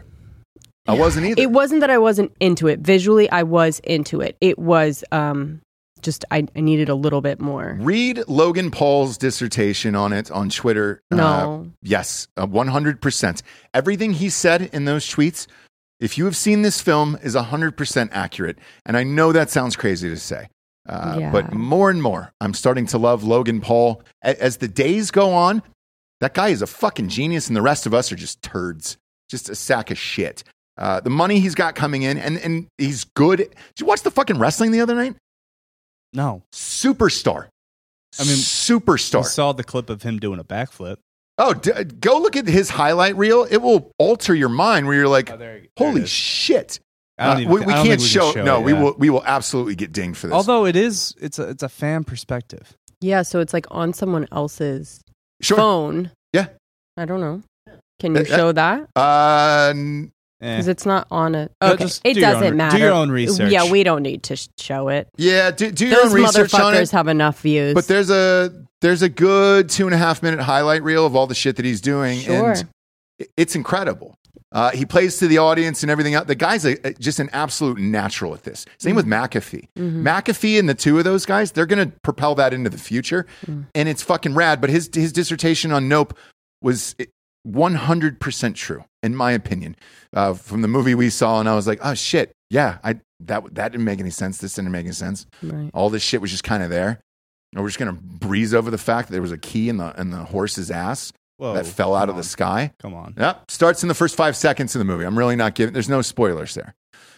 I wasn't either. It wasn't that I wasn't into it. Visually, I was into it. It was um, just I, I needed a little bit more. Read Logan Paul's dissertation on it on Twitter. Uh, No. yes, uh, one hundred percent. Everything he said in those tweets, if you have seen this film, is one hundred percent accurate. And I know that sounds crazy to say. Uh, Yeah. But more and more, I'm starting to love Logan Paul. A- as the days go on, that guy is a fucking genius, and the rest of us are just turds, just a sack of shit. Uh, the money he's got coming in, and, and he's good. Did you watch the fucking wrestling the other night? No. Superstar. I mean, superstar. I saw the clip of him doing a backflip. Oh, d- go look at his highlight reel. It will alter your mind where you're like, Oh, there- there holy it is. shit. I don't Uh, even we thi- we I don't can't think we show, can show no, it, we yeah. will we will absolutely get dinged for this. Although it is, it's a it's a fan perspective. Yeah, so it's like on someone else's sure. phone. Yeah. I don't know. Can you Uh, uh, show that? Uh, n- Eh. Because it's not on a. No, Okay, just it do your doesn't own- do matter. your own research. Yeah, we don't need to sh- show it. yeah, do, do your Those own research on motherfuckers it. have enough views. But there's a there's a good two and a half minute highlight reel of all the shit that he's doing. Sure. And it's incredible. Uh, he plays to the audience and everything else. The guy's a, a, just an absolute natural at this. Same with McAfee. Mm-hmm. McAfee and the two of those guys, they're going to propel that into the future. Mm. And it's fucking rad. But his his dissertation on Nope was one hundred percent true, in my opinion, uh, from the movie we saw. And I was like, oh, shit. Yeah, I that that didn't make any sense. This didn't make any sense. Right. All this shit was just kind of there. And we're just going to breeze over the fact that there was a key in the in the horse's ass. Whoa, that fell out come of the on. sky. Come on. Yep. Starts in the first five seconds of the movie. I'm really not giving, there's no spoilers there.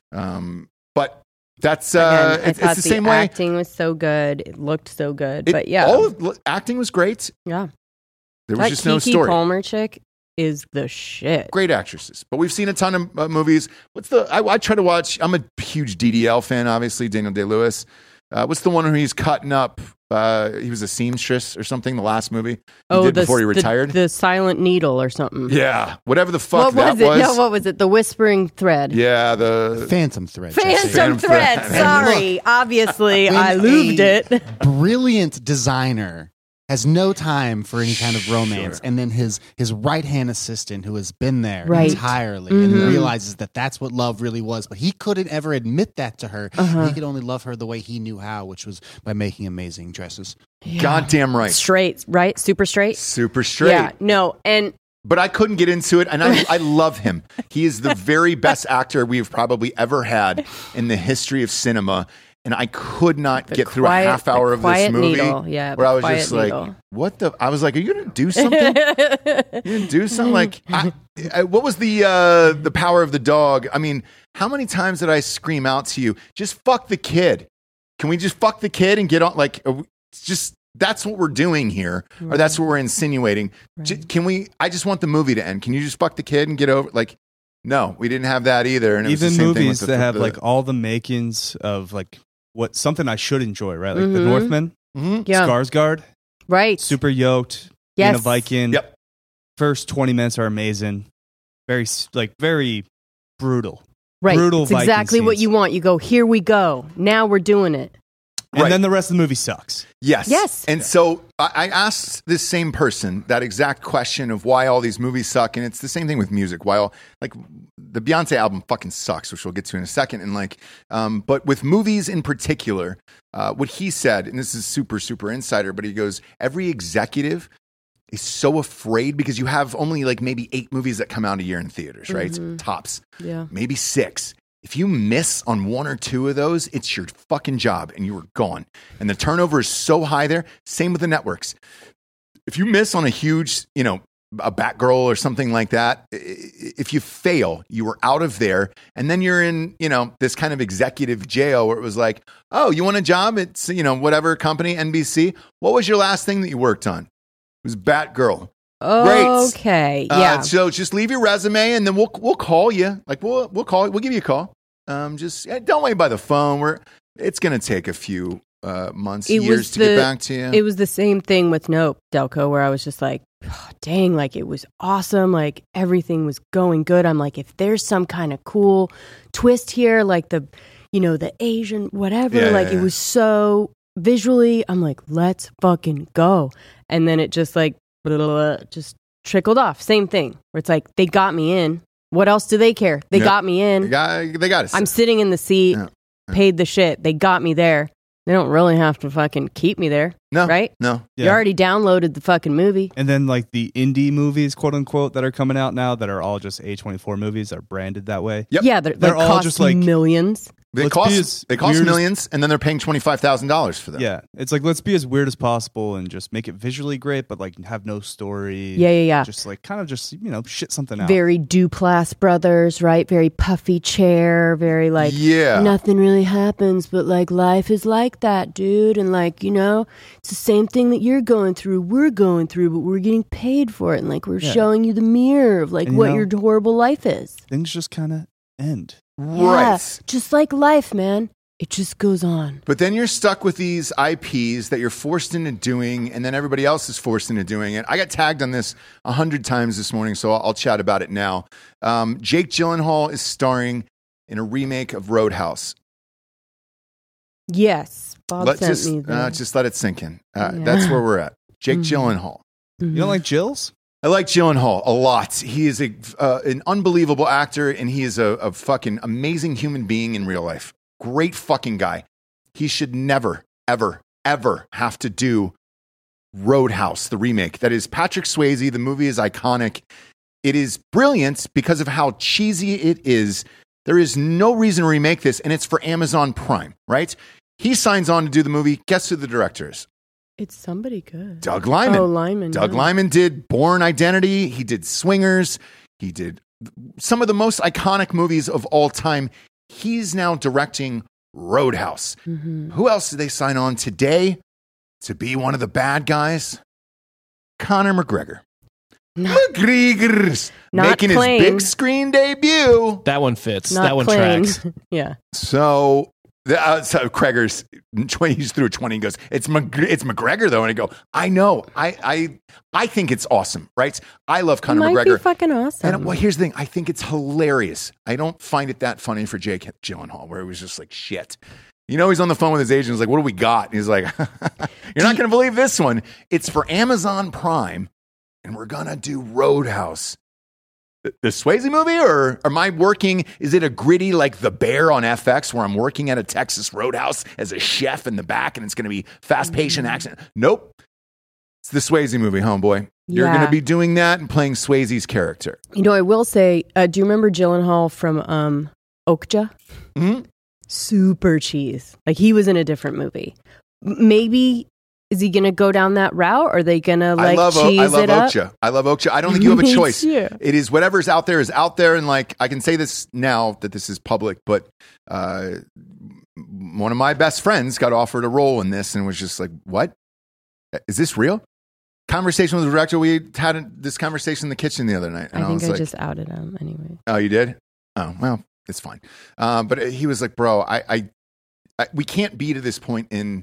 Um, but that's, uh, Again, I it's, thought it's the same way. acting was so good. It looked so good. It- but yeah. All of, acting was great. yeah. There was That just Keke no story. Palmer chick is the shit. Great actresses. But we've seen a ton of uh, movies. What's the, I, I try to watch, I'm a huge D D L fan, obviously, Daniel Day-Lewis. Uh, what's the one where he's cutting up, uh, he was a seamstress or something, the last movie he oh, did the, before he the- retired? The, Silent Needle or something. yeah. Whatever the fuck What that was it? was. No, what was it? The Whispering Thread. Yeah, the... Phantom Thread. Phantom, Jesse. Phantom Thread. Thread. Sorry. Obviously, when I lubed a it. Brilliant designer has no time for any kind of romance, Sure. and then his his right hand assistant, who has been there Right. entirely, Mhm. and realizes that that's what love really was, but he couldn't ever admit that to her. Uh-huh. He could only love her the way he knew how, which was by making amazing dresses. Yeah. Goddamn right. Straight, right? Super straight? Super straight. Yeah. No. And But I couldn't get into it, and I, I love him. He is the very best actor we've probably ever had in the history of cinema, and I could not The get through Quiet- a half hour the of this Quiet movie Needle. Yeah, where the I was Quiet just like, Needle. "What the?" I was like, "Are you gonna do something? you gonna do something?" Like, I, I, what was the uh, the power of the dog? I mean, how many times did I scream out to you, "Just fuck the kid"? Can we just fuck the kid and get on? Like, are we- it's just. That's what we're doing here, or that's what we're insinuating. J- Can we? I just want the movie to end. Can you just fuck the kid and get over? Like, no, we didn't have that either. And it was Even the same thing movies with the, that have the, like all the makings of like what something I should enjoy, right? Like The Mhm. Northman, Mhm. yeah. Skarsgård, Right. super yoked, being Yes. a Viking. Yep. First twenty minutes are amazing. Very s- like very brutal. Right. brutal It's Viking exactly what scenes. you want. You go, here we go. Now we're doing it. And Right. then the rest of the movie sucks. Yes. Yes. And so I, I asked this same person that exact question of why all these movies suck. And it's the same thing with music. Why all, like, the Beyonce album fucking sucks, which we'll get to in a second. And like, um, but with movies in particular, uh, what he said, and this is super, super insider, but he goes, every executive is so afraid because you have only like maybe eight movies that come out a year in theaters, right? Mhm. Tops. Yeah. Maybe six. If you miss on one or two of those, it's your fucking job and you are gone. And the turnover is so high there. Same with the networks. If you miss on a huge, you know, a Batgirl or something like that, i- i- if you fail, you are out of there. And then you're in, you know, this kind of executive jail where it was like, oh, you want a job? It's, you know, whatever company, N B C. What was your last thing that you worked on? It was Batgirl. Okay. Uh, Yeah. So just leave your resume, and then we'll we'll call you. Like we'll we'll call we'll give you a call. Um, just yeah, don't wait by the phone. We're it's gonna take a few uh, months, It years was to get the- back to you. It was the same thing with Nope, Delco, where I was just like, oh, dang, like it was awesome. Like everything was going good. I'm like, if there's some kind of cool twist here, like the, you know, the Asian, whatever, Yeah, like yeah, yeah. it was so visually, I'm like, let's fucking go. And then it just like, blah, blah, blah, just trickled off. Same thing where it's like, they got me in. What else do they care? They Yep. got me in. they got they got us. I'm sitting in the seat, Yeah. Yeah. paid the shit. They got me there. They don't really have to fucking keep me there, no right? no. You already downloaded the fucking movie. And then like the indie movies, quote unquote, that are coming out now that are all just A twenty-four movies are branded that way. Yep. Yeah, they're, They're they all cost just like- millions. They Let's be cost as they cost weird as- millions, and then they're paying twenty five thousand dollars for them. Yeah. It's like let's be as weird as possible and just make it visually great, but like have no story. Yeah, yeah, yeah. Just like kind of just, you know, shit something out. Very Duplass brothers, right? Very puffy chair, very like yeah. nothing really happens, but like life is like that, dude. And like, you know, it's the same thing that you're going through, we're going through, but we're getting paid for it. And like we're Yeah. showing you the mirror of like And you what know- your horrible life is. Things just kind of end. Yeah, Right. just like life, man. It just goes on. But then you're stuck with these I Ps that you're forced into doing, and then everybody else is forced into doing it. I got tagged on this a hundred times this morning, so I'll, I'll chat about it now. Um, Jake Gyllenhaal is starring in a remake of Roadhouse. Yes. Bob Let's sent just me the uh, just let it sink in. Uh, Yeah. That's where we're at. Jake Mhm. Gyllenhaal. Mhm. You don't like Jills? I like Gyllenhaal a lot. He is a uh, an unbelievable actor, and he is a, a fucking amazing human being in real life. Great fucking guy. He should never, ever, ever have to do Roadhouse, the remake. That is Patrick Swayze. The movie is iconic. It is brilliant because of how cheesy it is. There is no reason to remake this, and it's for Amazon Prime, right? He signs on to do the movie. Guess who the director is? It's somebody good. Doug Liman. Oh, Liman. Doug yeah. Liman did Bourne Identity. He did Swingers. He did some of the most iconic movies of all time. He's now directing Roadhouse. Mm-hmm. Who else did they sign on today to be one of the bad guys? Conor McGregor. Not, McGregor's not making playing. his big screen debut. That one fits. not that one playing. tracks. yeah. So, uh, so Craigers, he just threw a twenty and goes, it's Mc, it's McGregor though. And I go, I know. I I I think it's awesome, right? I love Conor It might McGregor. be fucking awesome. And well, here's the thing. I think it's hilarious. I don't find it that funny for Jake Gyllenhaal, where it was just like, shit. You know, he's on the phone with his agent. He's like, what do we got? And he's like, you're not going to believe this one. It's for Amazon Prime, and we're going to do Roadhouse. The, the Swayze movie, or am I working? Is it a gritty like The Bear on F X, where I'm working at a Texas roadhouse as a chef in the back, and it's going to be fast-paced and action? Nope. It's the Swayze movie, homeboy. You're Yeah. going to be doing that and playing Swayze's character. You know, I will say, uh, do you remember Gyllenhaal from um, Okja? Mm-hmm. Super cheese. Like he was in a different movie. M- Maybe is he going to go down that route? Or are they going to like I love, cheese I love it up? Okja. I love Okja. I don't think you have a Me choice. too. It is whatever's out there is out there. And like, I can say this now that this is public, but uh, one of my best friends got offered a role in this and was just like, what? Is this real? Conversation with the director. We had this conversation in the kitchen the other night. And I I, think was I like, just outed him anyway. oh, you did? Oh, well, it's fine. Uh, but he was like, bro, I, I, I, we can't be to this point in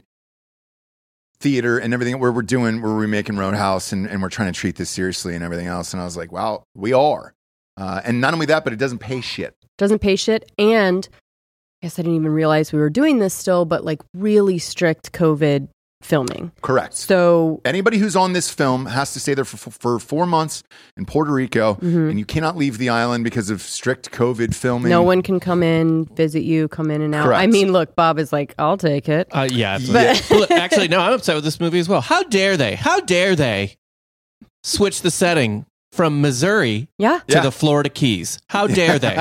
theater and everything where we're doing, where we're making Roadhouse and, and we're trying to treat this seriously and everything else. And I was like, wow, we are. Uh, and not only that, but it doesn't pay shit. Doesn't pay shit. And I guess I didn't even realize we were doing this still, but like really strict COVID filming. Correct. So Anybody who's on this film has to stay there for, for four months in Puerto Rico, Mhm. and you cannot leave the island because of strict COVID filming. no one can come in, visit you, come in and out. Correct. I mean, look, Bob is like, I'll take it. Uh, yeah. Yeah. Well, actually, no, I'm upset with this movie as well. How dare they? How dare they switch the setting from Missouri Yeah. to Yeah. the Florida Keys? How dare they?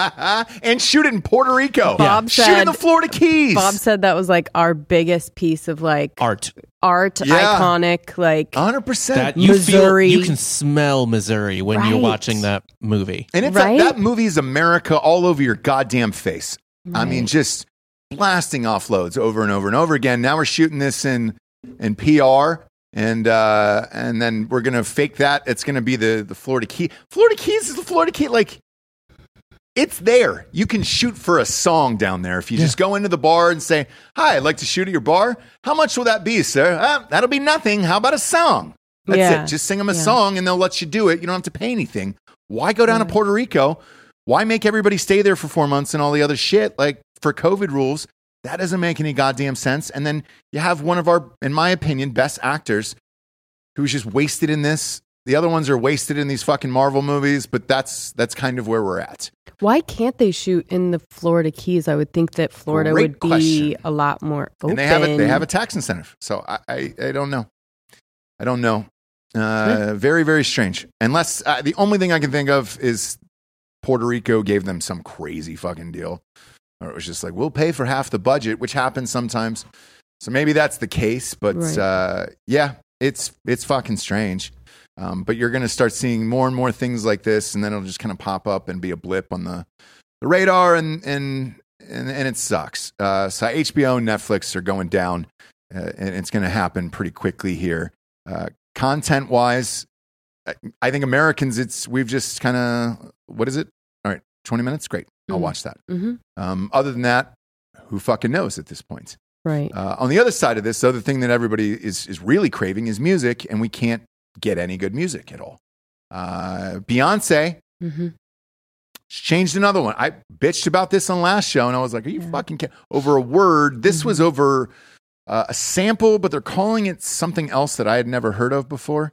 and shoot it in Puerto Rico. Bob Shoot in said- the Florida Keys. Bob said that was like our biggest piece of like Art. art, Yeah. iconic, like one hundred percent. That you Missouri. feel, you can smell Missouri when you're Right. watching that movie. And it's Right? that movie is America all over your goddamn face. I mean, Right. just blasting off loads over and over and over again. Now we're shooting this in in P R, and uh, and then we're gonna fake that. It's gonna be the the Florida Key. Florida Keys is the Florida Key. Like, it's there. You can shoot for a song down there if you just go into the bar and say, "Hi, I'd like to shoot at your bar. How much will that be, sir?" "Ah, that'll be nothing. How about a song?" That's Yeah. it. Just sing them a Yeah. song and they'll let you do it. You don't have to pay anything. Why go down to Right. Puerto Rico? Why make everybody stay there for four months and all the other shit? Like, for COVID rules, that doesn't make any goddamn sense. And then you have one of our, in my opinion, best actors who's just wasted in this. The other ones are wasted in these fucking Marvel movies, but that's that's kind of where we're at. Why can't they shoot in the Florida Keys? I would think that Florida Great would be question. a lot more open. And they have it. They have a tax incentive. So I, I, I don't know. I don't know. Uh, very, very strange. Unless uh, the only thing I can think of is Puerto Rico gave them some crazy fucking deal, or it was just like, we'll pay for half the budget, which happens sometimes. So maybe that's the case. But Right. uh, yeah, it's it's fucking strange. Um, but you're going to start seeing more and more things like this, and then it'll just kind of pop up and be a blip on the, the radar, and and and, and it sucks. Uh, so H B O and Netflix are going down, uh, and it's going to happen pretty quickly here. Uh, content wise, I, I think Americans, it's we've just kind of, what is it? All right, twenty minutes, great. I'll Mhm. watch that. hmm Um, other than that, who fucking knows at this point? Right. Uh, on the other side of this, the other thing that everybody is is really craving is music, and we can't get any good music at all. Uh, Beyonce hmm changed another one. I bitched about this on last show, and I was like, "Are you Yeah. fucking kidding?" Over a word? This Mhm. was over uh, a sample, but they're calling it something else that I had never heard of before.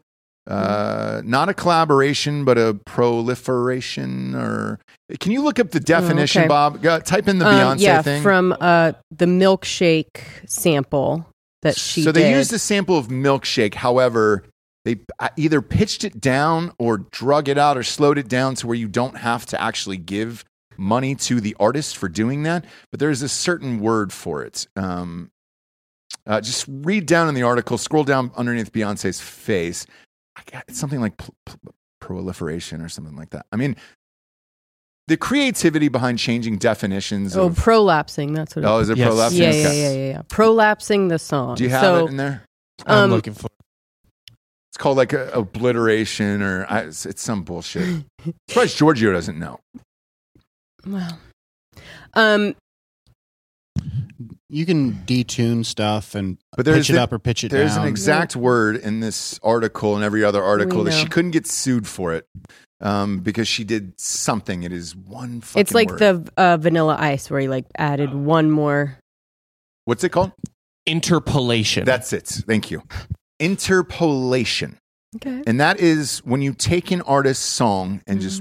Uh, not a collaboration, but a proliferation. Or can you look up the definition, Oh, okay. Bob? Go, type in the Um, Beyonce yeah, thing. from uh, the milkshake sample that she so did. they used a sample of Milkshake. However, they either pitched it down or drug it out or slowed it down to where you don't have to actually give money to the artist for doing that. But there's a certain word for it. Um, uh, just read down in the article, scroll down underneath Beyonce's face. I got, it's something like pl- pl- proliferation or something like that. I mean, the creativity behind changing definitions. Oh, of, prolapsing. That's what it oh, is it Yes. prolapsing? Yeah, yeah, Okay. yeah, yeah, yeah. Prolapsing the song. Do you have so, it in there? I'm um, looking for. It's called like a, obliteration, or I, it's, it's some bullshit. I'm surprised Giorgio doesn't know. Well, um, You can detune stuff and But there's pitch it the- up or pitch it There's down. an exact word in this article and every other article We that she know. couldn't get sued for it um, because she did something. It is one fucking it's like word. the uh, Vanilla Ice where he like added one more. What's it called? Interpolation. That's it. Thank you. Interpolation. Okay. And that is when you take an artist's song and just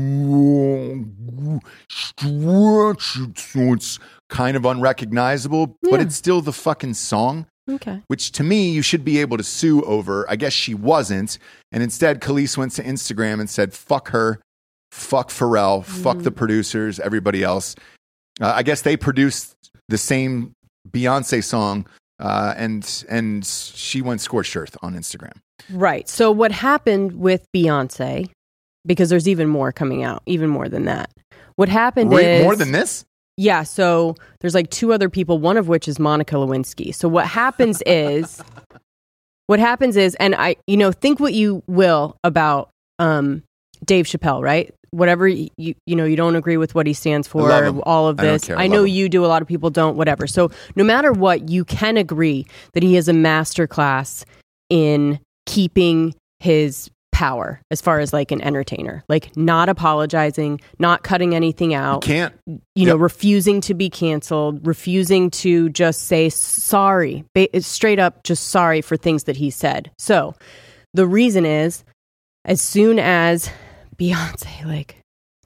stretch it so it's kind of unrecognizable, but Yeah. it's still the fucking song, Okay. which to me you should be able to sue over. I guess she wasn't. And instead, Khalees went to Instagram and said, fuck her, fuck Pharrell, fuck the producers, everybody else. Uh, I guess they produced the same Beyonce song, uh, and and she went scorched earth on Instagram. Right. So what happened with Beyonce, because there's even more coming out, even more than that. What happened Wait, is more than this? Yeah, so there's like two other people, one of which is Monica Lewinsky. So what happens is what happens is and I you know, think what you will about um Dave Chappelle, right? Whatever you you know, you don't agree with what he stands for, I love him. all of I don't this. care. I, I know love him. you do, a lot of people don't, whatever. So no matter what, you can agree that he is a masterclass in keeping his power as far as like an entertainer, like not apologizing, not cutting anything You out, can't. you know, Yep. refusing to be canceled, refusing to just say sorry, ba- straight up just sorry for things that he said. So the reason is, as soon as Beyonce like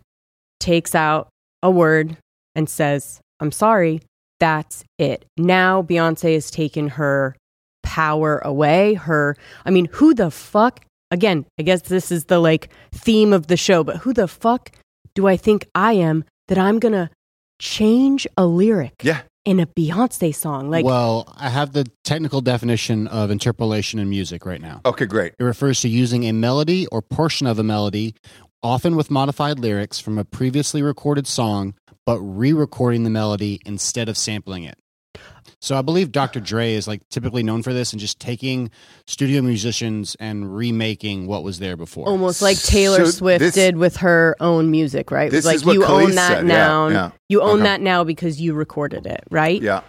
takes out a word and says, I'm sorry, that's it. Now Beyonce has taken her power away. Her, I mean, who the fuck? Again, I guess this is the like theme of the show, but who the fuck do I think I am that I'm going to change a lyric Yeah. in a Beyonce song? Like, well, I have the technical definition of interpolation in music right now. Okay, great. It refers to using a melody or portion of a melody, often with modified lyrics, from a previously recorded song, but re-recording the melody instead of sampling it. So I believe Doctor Dre is like typically known for this and just taking studio musicians and remaking what was there before. almost like Taylor So Swift this- did with her own music, right? It was This like is what you Khalees own that said. Yeah, now. yeah. You own Okay. that now because you recorded it, right? Yeah.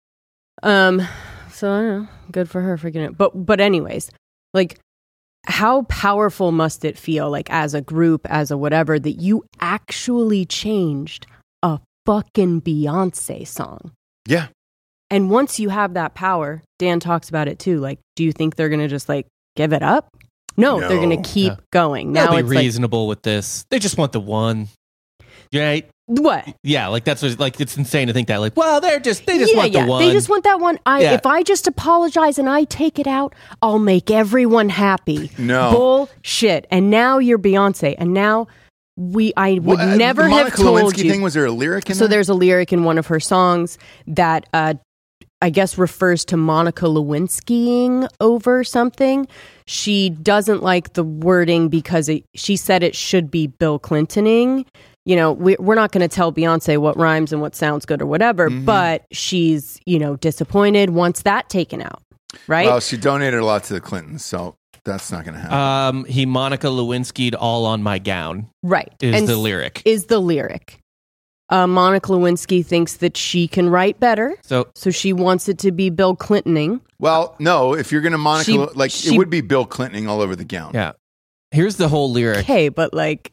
Um, so I don't know. Good for her for getting it. But but anyways, like how powerful must it feel, like as a group, as a whatever, that you actually changed a fucking Beyonce song? Yeah. And once you have that power, Dan talks about it too. Like, do you think they're gonna just like give it up? No, they're No. gonna keep Yeah. going. They'll Now be it's like reasonable with this. They just want the one. Right? what? Yeah, like that's what, like it's insane to think that. Like, well, they're just they just yeah, want yeah. the one. They just want that one. I Yeah. if I just apologize and I take it out, I'll make everyone happy. No. Bullshit. And now you're Beyonce. And now we I would Well, uh, never the have Monica told Lewinsky you. thing, was there a lyric in So there? there's a lyric in one of her songs that uh I guess refers to Monica Lewinskying over something. She doesn't like the wording because it, she said it should be Bill Clintoning. You know, we, we're not going to tell Beyonce what rhymes and what sounds good or whatever, Mhm. but she's, you know, disappointed, wants that taken out, right? Well, she donated a lot to the Clintons, so that's not going to happen. Um, he Monica Lewinsky'd all on my gown right. is And the s- lyric. Is the lyric. Uh, Monica Lewinsky thinks that she can write better, So so she wants it to be Bill Clintoning. well, no, if you're going to Monica, She- like she- it would be Bill Clintoning all over the gown. yeah, here's the whole lyric. Okay, but like,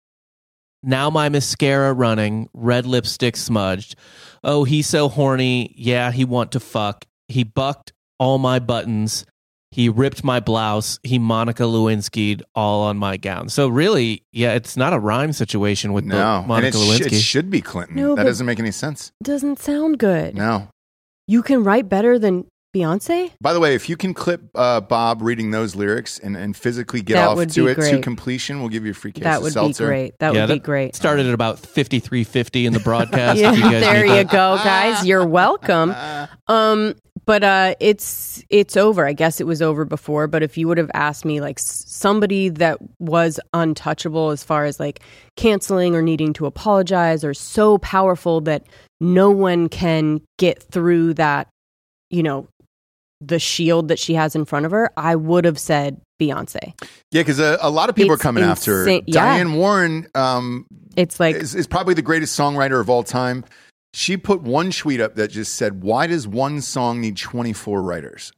Now my mascara running, red lipstick smudged. Oh, he's so horny. Yeah, he want to fuck. He bucked all my buttons. He ripped my blouse. He Monica Lewinsky'd all on my gown. So really, yeah, it's not a rhyme situation with No, the and Monica it, sh- Lewinsky. it should be Clinton. No, that but- doesn't make any sense. Doesn't sound good. No. You can write better than Beyonce? By the way, if you can clip uh, Bob reading those lyrics and, and physically get That off would to be it to great. completion, we'll give you a free case That of would seltzer. be great. That Yeah, would be that great. Started at about fifty-three fifty in the broadcast. Yeah, if you guys there need you that. go, guys. You're welcome. Um, but uh, it's it's over. I guess it was over before. But if you would have asked me, like s- somebody that was untouchable as far as like canceling or needing to apologize, or so powerful that no one can get through that, you know, the shield that she has in front of her, I would have said Beyonce. Yeah, because a, a lot of people It's are coming after her. insane. Yeah. Diane Warren um, It's like is, is probably the greatest songwriter of all time. She put one tweet up that just said, "Why does one song need twenty-four writers?"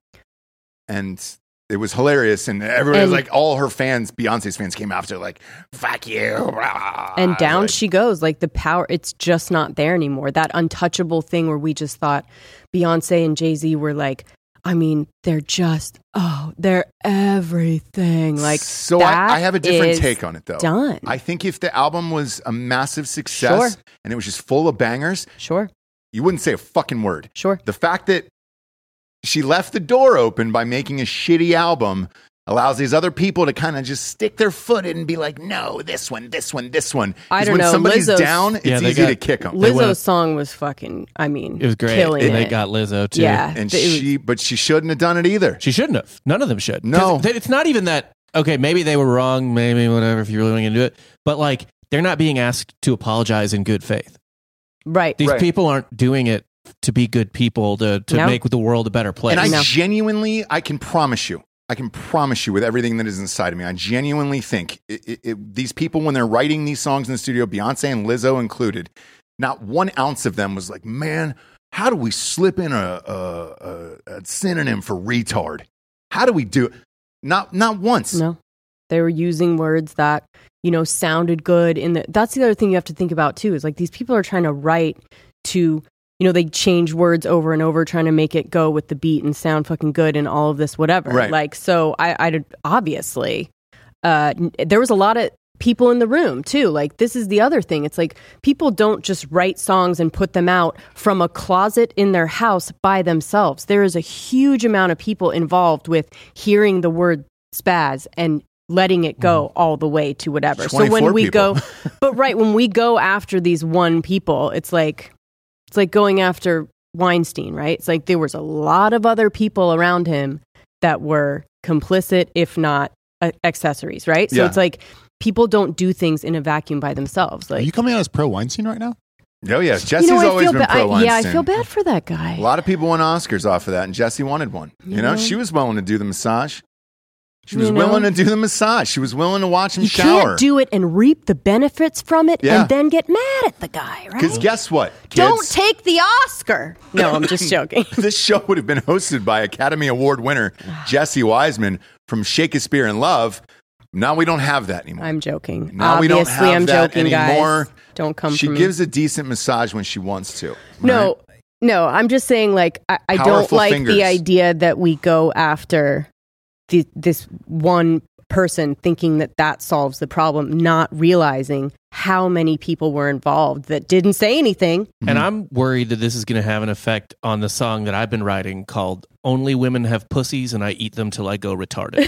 And it was hilarious. And everybody was And- like, all her fans, Beyonce's fans, came after like, "Fuck you!" rah." and down Like, she goes. Like the power, it's just not there anymore. That untouchable thing where we just thought Beyonce and Jay-Z were like, I mean, they're just, oh, they're everything. Like, so that I, I have a different is take on it though. done. I think if the album was a massive success Sure. and it was just full of bangers, Sure, you wouldn't say a fucking word. sure. The fact that she left the door open by making a shitty album allows these other people to kind of just stick their foot in and be like, no, this one, this one, this one. 'Cause I don't when know, somebody's Lizzo's- down, it's Yeah, they easy got- to kick them. They Lizzo's went- song was fucking, I mean, It was great. killing and it. they got Lizzo too. Yeah. And It was- she, but she shouldn't have done it either. She shouldn't have. None of them should. 'Cause No. th- it's not even that. Okay, maybe they were wrong. Maybe whatever. If you're really going to do it, but like they're not being asked to apologize in good faith. right. These Right. people aren't doing it to be good people to to No. make the world a better place. And I No. genuinely, I can promise you, I can promise you with everything that is inside of me, I genuinely think it, it, it, these people, when they're writing these songs in the studio, Beyonce and Lizzo included, not one ounce of them was like, man, how do we slip in a, a, a, a synonym for retard? How do we do it? Not, not once. No, they were using words that, you know, sounded good. In the, that's the other thing you have to think about too, is like these people are trying to write to, you know, they change words over and over, trying to make it go with the beat and sound fucking good and all of this, whatever. Right. Like, so I, I obviously, uh, n- there was a lot of people in the room too. Like, this is the other thing. It's like people don't just write songs and put them out from a closet in their house by themselves. There is a huge amount of people involved with hearing the word spaz and letting it go all the way to whatever. So when twenty-four we people. go, but right, when we go after these one people, it's like, it's like going after Weinstein, right? It's like there was a lot of other people around him that were complicit, if not uh, accessories, right? So Yeah. it's like people don't do things in a vacuum by themselves. Are Like, you coming out as pro Weinstein right now? Oh, yeah. Jesse's you know, I always feel been ba- pro I, Weinstein. yeah, I feel bad for that guy. A lot of people won Oscars off of that, and Jessie wanted one. You, You know, know? she was willing to do the massage. She was You know? willing to do the massage. She was willing to watch him You shower. can't do it and reap the benefits from it Yeah. and then get mad at the guy, right? Because guess what? Don't kids? take the Oscar. No, I'm just joking. This show would have been hosted by Academy Award winner Jesse Wiseman from Shakespeare in Love. Now we don't have that anymore. I'm joking. Now we don't Obviously, have I'm that joking, anymore. guys. Don't come she for me. gives a decent massage when she wants to. No, right? no, I'm just saying, like, I, I don't Powerful like fingers. the idea that we go after the, this one person thinking that that solves the problem, not realizing how many people were involved that didn't say anything. And I'm worried that this is going to have an effect on the song that I've been writing called "Only Women Have Pussies and I Eat Them Till I Go Retarded,"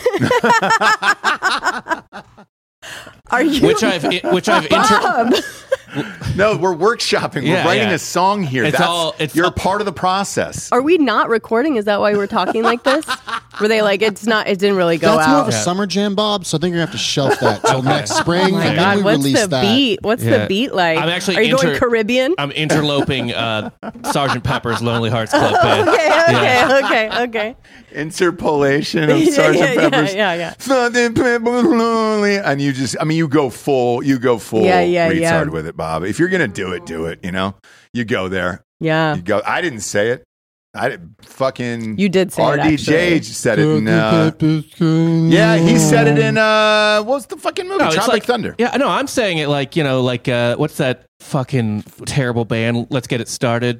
Are you? which I've which I've inter- Bob! No, we're workshopping. Yeah, we're writing yeah. a song here. It's That's, all- it's you're all- a part of the process. Are we not recording? Is that why we're talking like this? Were they like, it's not, it didn't really go That's more of out? a Yeah. summer jam, Bob. So I think you're gonna have to shelf that till next spring. Oh my and then God, we what's release the that. beat? What's Yeah. the beat like? I'm actually Are you going inter- Caribbean? I'm interloping uh, Sergeant Pepper's Lonely Hearts Club Band. okay, okay, Yeah. okay, okay. Interpolation of Yeah, Sergeant yeah, Pepper's. yeah, yeah. Sergeant Pepper's Lonely. And you just, I mean, you go full, you go full Yeah, yeah, retard yeah. with it, Bob. If you're going to do it, do it, you know? You go there. Yeah. You go. I didn't say it. I did, fucking You did say it, R D J actually. said it in, uh, yeah, he said it in, uh, what was the fucking movie? No, it's Tropic like- Thunder. Yeah, no, I'm saying it like, you know, like, uh, what's that fucking terrible band? Let's Get It Started.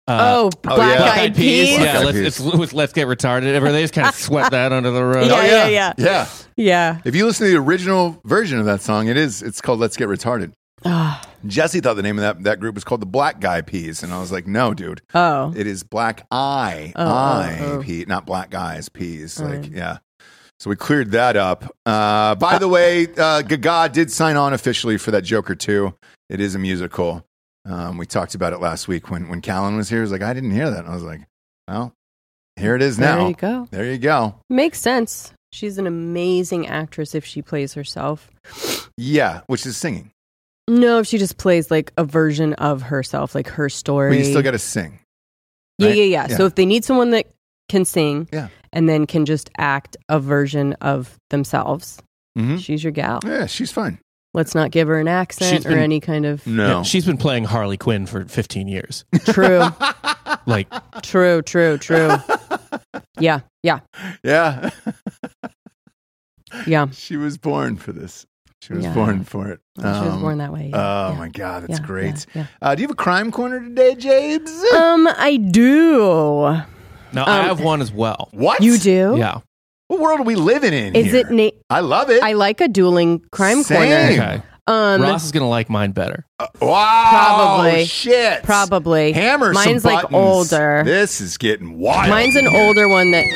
Uh, oh, oh, Black yeah. Eyed Peas. Black Yeah, Eyed let's, Peas. it's, it's let's get retarded. Or they just kind of swept that under the rug. Yeah, Oh, yeah, yeah. Yeah. Yeah. If you listen to the original version of that song, it is it's called Let's Get Retarded. Ah. Jesse thought the name of that, that group was called the Black Guy Peas, and I was like, no, dude. Oh. It is Black Eye Oh, Eye oh, oh. Pea, not Black Guys Peas. Oh. Like, yeah. So we cleared that up. Uh, by the way, uh, Gaga did sign on officially for that Joker two. It is a musical. Um, we talked about it last week when when Callan was here. He was like, I didn't hear that. And I was like, well, here it is now. There you go. There you go. Makes sense. She's an amazing actress if she plays herself. Yeah, which is singing. No, if she just plays like a version of herself, like her story. But you still got to sing. Yeah, right? yeah, yeah, Yeah. So if they need someone that can sing Yeah. and then can just act a version of themselves, Mhm. she's your gal. Yeah, she's fine. Let's not give her an accent She's or been- any kind of No. Yeah, she's been playing Harley Quinn for fifteen years. true, Like, true, true, true. Yeah, yeah, yeah. yeah. She was born for this. She was Yeah. born for it. Well, she was Um, born that way. Oh, yeah. my God. That's Yeah, great. yeah, Uh, do you have a crime corner today, Jabes? yeah. Um, I do. now I Um, have one as well. What? You do? Yeah. What world are we living in Is here? it? Na- I love it. I like a dueling crime Same. corner. Okay. Um, Ross is gonna like mine better. Uh, wow. Probably. Shit. probably. Hammer some Mine's like buttons. older. This is getting wild. Mine's an older one that.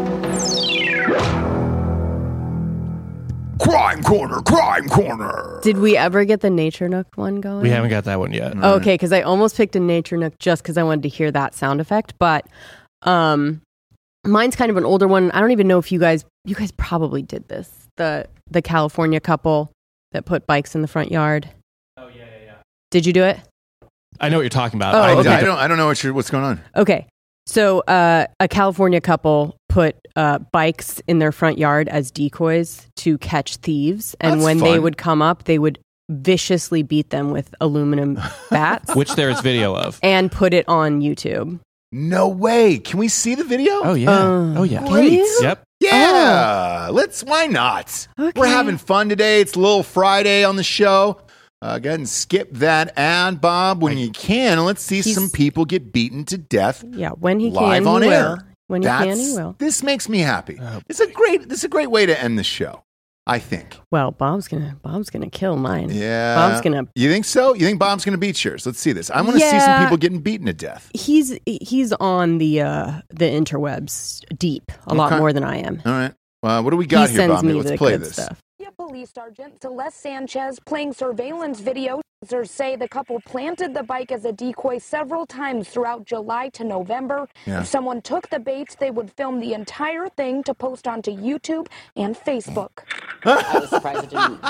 Crime corner, crime corner. Did we ever get the Nature Nook one going? We haven't got that one yet. Okay, because I almost picked a Nature Nook just because I wanted to hear that sound effect. But um, mine's kind of an older one. I don't even know if you guys, you guys probably did this. The the California couple that put bikes in the front yard. Oh yeah, yeah, yeah. Did you do it? I know what you're talking about. Oh, I, I, okay. I don't. I don't know what you're, what's going on. Okay. So uh, a California couple put uh, bikes in their front yard as decoys to catch thieves. And That's when they fun. would come up, they would viciously beat them with aluminum bats which there is video of. and put it on YouTube. No way. Can we see the video? Oh yeah. Uh, oh yeah. Great. you? Yep. Yeah. Let's. Why not? Okay. We're having fun today. It's Little Friday on the show. Uh, go ahead and skip that ad, Bob, when you can. And let's see He's- some people get beaten to death Yeah, when he live can, on he air. will. When he can, he will. This makes me happy. Oh. It's a great. This is a great way to end the show. I think. Well, Bob's gonna Bob's gonna kill mine. Yeah. Bob's gonna. You think so? You think Bob's going to beat yours? Let's see this. I want to see some Yeah. people getting beaten to death. He's he's on the uh, the interwebs deep a lot Okay. more than I am. All right. Uh, what do we got he here, sends Bobby? me Let's the play good this. stuff. Police Sergeant Celeste Sanchez playing surveillance video. Officers say the couple planted the bike as a decoy several times throughout July to November. Yeah. If someone took the bait, they would film the entire thing to post onto YouTube and Facebook. I was surprised it didn't.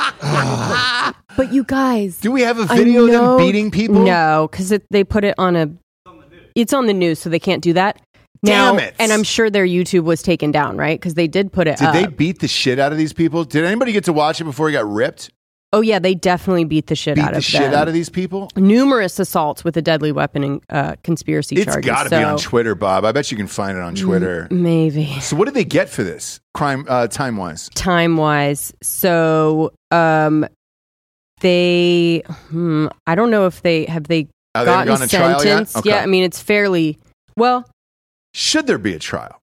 But you guys, Do we have a I video of them know- beating people? No, because they put it on a. It's on the news, so they can't do that. Now, Damn it. And I'm sure their YouTube was taken down, right? Because they did put it Did up. they beat the shit out of these people? Did anybody get to watch it before he got ripped? Oh yeah, they definitely beat the shit Beat out the of shit them. out of these people? Numerous assaults with a deadly weapon and uh, conspiracy It's charges. got to so, be on Twitter, Bob. I bet you can find it on Twitter. Maybe. So what did they get for this crime uh, time wise? Time wise, so um, they. Hmm, I don't know if they have they Uh, they haven't gotten gone to trial yet? sentenced. Okay. Yeah, I mean it's fairly well. Should there be a trial?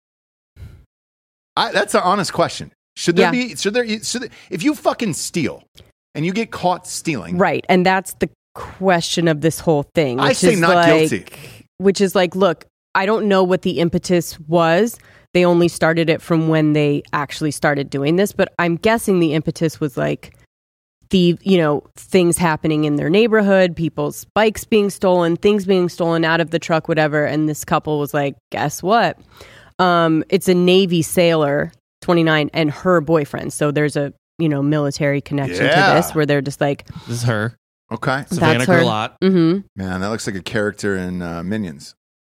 I, that's an honest question. Should there Yeah. be? Should there? Should there, if you fucking steal and you get caught stealing, Right. And that's the question of this whole thing. I Which say is not like, guilty. Which is like, look, I don't know what the impetus was. They only started it from when they actually started doing this, but I'm guessing the impetus was like the, you know, things happening in their neighborhood, people's bikes being stolen, things being stolen out of the truck, whatever. And this couple was like, guess what? Um, it's a Navy sailor, twenty-nine, and her boyfriend. So there's a, you know, military connection Yeah. to this where they're just like, This is her, Okay, Savannah her. Gerlot. mm-hmm. man, that looks like a character in uh, Minions.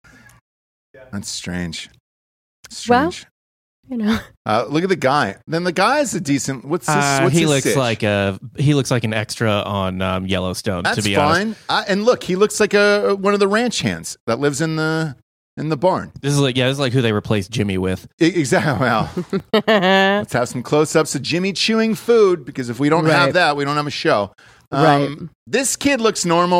That's strange. Strange. You know, uh, look at the guy. Then the guy's a decent. What's this? Uh, what's he his looks sitch? like a he looks like an extra on um, Yellowstone. That's to be honest, fine. I, and look, he looks like a one of the ranch hands that lives in the in the barn. this is like yeah, this is like who they replaced Jimmy with. I- exactly. Well, let's have some close-ups of Jimmy chewing food because if we don't have Right. that, we don't have a show. Um, Right. This kid looks normal,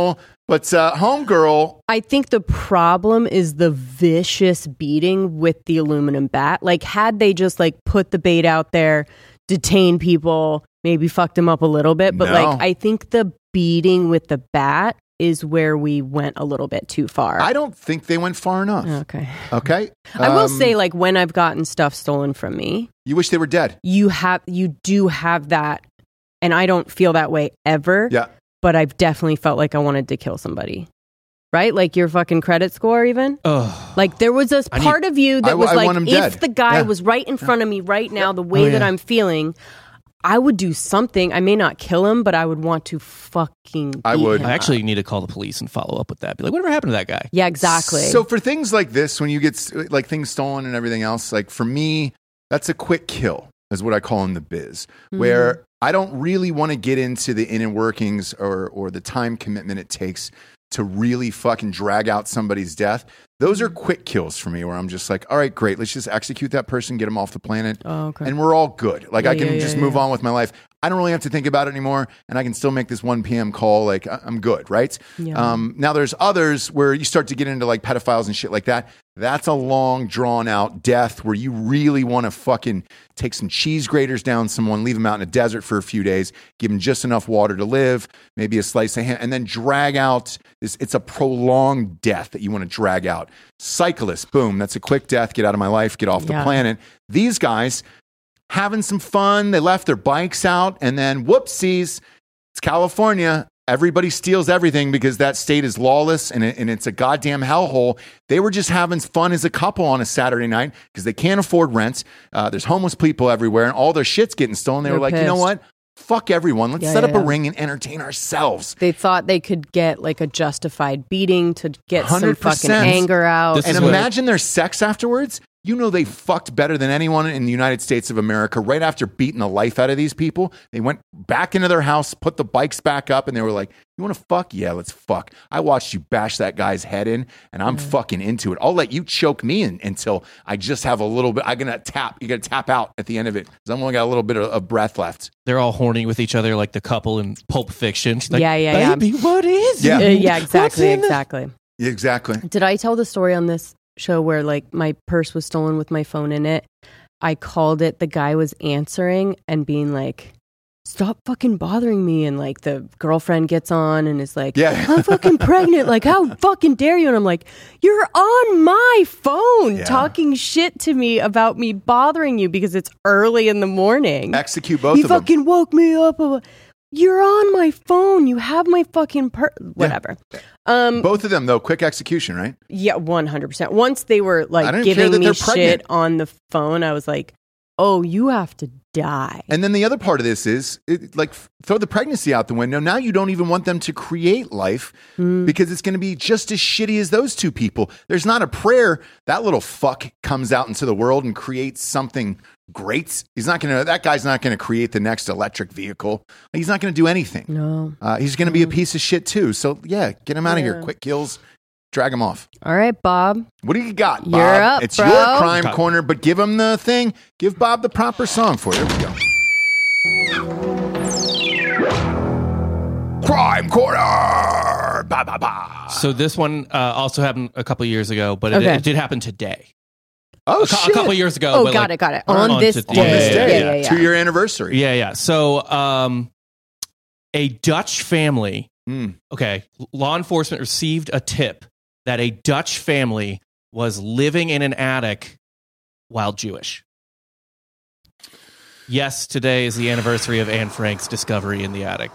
But uh, homegirl, I think the problem is the vicious beating with the aluminum bat. Like, had they just like put the bait out there, detain people, maybe fucked them up a little bit, but No. like I think the beating with the bat is where we went a little bit too far. I don't think they went far enough. Okay. Okay. I will Um, say, like, when I've gotten stuff stolen from me, you wish they were dead. you have you do have that, and I don't feel that way ever. Yeah. But I've definitely felt like I wanted to kill somebody. Right? Like your fucking credit score, even? Oh. Like there was a I need- part of you that I- was I like, want him if dead. the guy Yeah. was right in front of me right now, the way Oh, that yeah. I'm feeling, I would do something. I may not kill him, but I would want to fucking beat I would. him I up. actually need to call the police and follow up with that. Be like, whatever happened to that guy? Yeah, exactly. So for things like this, when you get s- like things stolen and everything else, like for me, that's a quick kill, is what I call in the biz, Mm-hmm. where I don't really want to get into the inner workings or or the time commitment it takes to really fucking drag out somebody's death. Those are quick kills for me, where I'm just like, all right, great, let's just execute that person, get them off the planet, Oh, okay. and we're all good. Like Yeah, I can yeah, yeah, just move yeah. on with my life. I don't really have to think about it anymore, and I can still make this one p.m. call. Like I- I'm good, right? Yeah. Um, now there's others where you start to get into like pedophiles and shit like that. That's a long, drawn out death where you really want to fucking take some cheese graters down someone, leave them out in a desert for a few days, give them just enough water to live, maybe a slice of ham, and then drag out this. It's a prolonged death that you want to drag out. Cyclists, boom, that's a quick death. Get out of my life, get off the Yeah. planet. These guys having some fun. They left their bikes out, and then whoopsies, it's California. Everybody steals everything because that state is lawless and, it, and it's a goddamn hellhole. They were just having fun as a couple on a Saturday night because they can't afford rent. Uh, there's homeless people everywhere, and all their shit's getting stolen. They They're were like, you know pissed. what? Fuck everyone. Let's Yeah, set yeah, up a yeah. ring and entertain ourselves. They thought they could get like a justified beating to get some one hundred fucking percent. anger out. This And is what- imagine their sex afterwards. You know they fucked better than anyone in the United States of America. Right after beating the life out of these people, they went back into their house, put the bikes back up, and they were like, you want to fuck? Yeah, let's fuck. I watched you bash that guy's head in, and I'm fucking into it. I'll let you choke me in, until I just have a little bit. I'm going to tap. You're going to tap out at the end of it because I've only got a little bit of, of breath left. They're all horny with each other like the couple in Pulp Fiction. She's like, Yeah, yeah, yeah. baby, what is Yeah. Uh, it? yeah, exactly, What's in it?" exactly. Yeah, exactly. Did I tell the story on this show where like my purse was stolen with my phone in it? I called it. The guy was answering and being like, stop fucking bothering me. And like the girlfriend gets on and is like, Yeah. I'm fucking pregnant. Like, how fucking dare you? And I'm like, you're on my phone Yeah. talking shit to me about me bothering you because it's early in the morning. Execute both He of them. fucking woke me up. You're on my phone. You have my fucking per whatever. Um, Both of them, though, quick execution, right? yeah, one hundred percent. Once they were I like don't care giving that me they're shit pregnant. on the phone, I was like, oh, you have to die. And then the other part of this is it, like f- throw the pregnancy out the window. Now you don't even want them to create life Mm. because it's going to be just as shitty as those two people. There's not a prayer. That little fuck comes out into the world and creates something great. He's not going to, that guy's not going to create the next electric vehicle. He's not going to do anything. No. Uh, he's going to be a piece of shit too. So yeah, get him out of here. Yeah. Quick kills, drag him off. All right, Bob. What do you got, Bob? You're up, it's bro. your crime Cut. corner, but give him the thing. Give Bob the proper song for it. There we go. Crime corner. Ba, ba, ba. So this one uh, also happened a couple years ago, but it, Okay. it did happen today. Oh a, cou- shit! a couple years ago. Oh, but got like, it, got it. on On this to- day. On this Yeah, day, yeah, yeah. two year anniversary. Yeah, yeah. So um, a Dutch family. Mm. Okay, law enforcement received a tip that a Dutch family was living in an attic while Jewish. Yes, today is the anniversary of Anne Frank's discovery in the attic.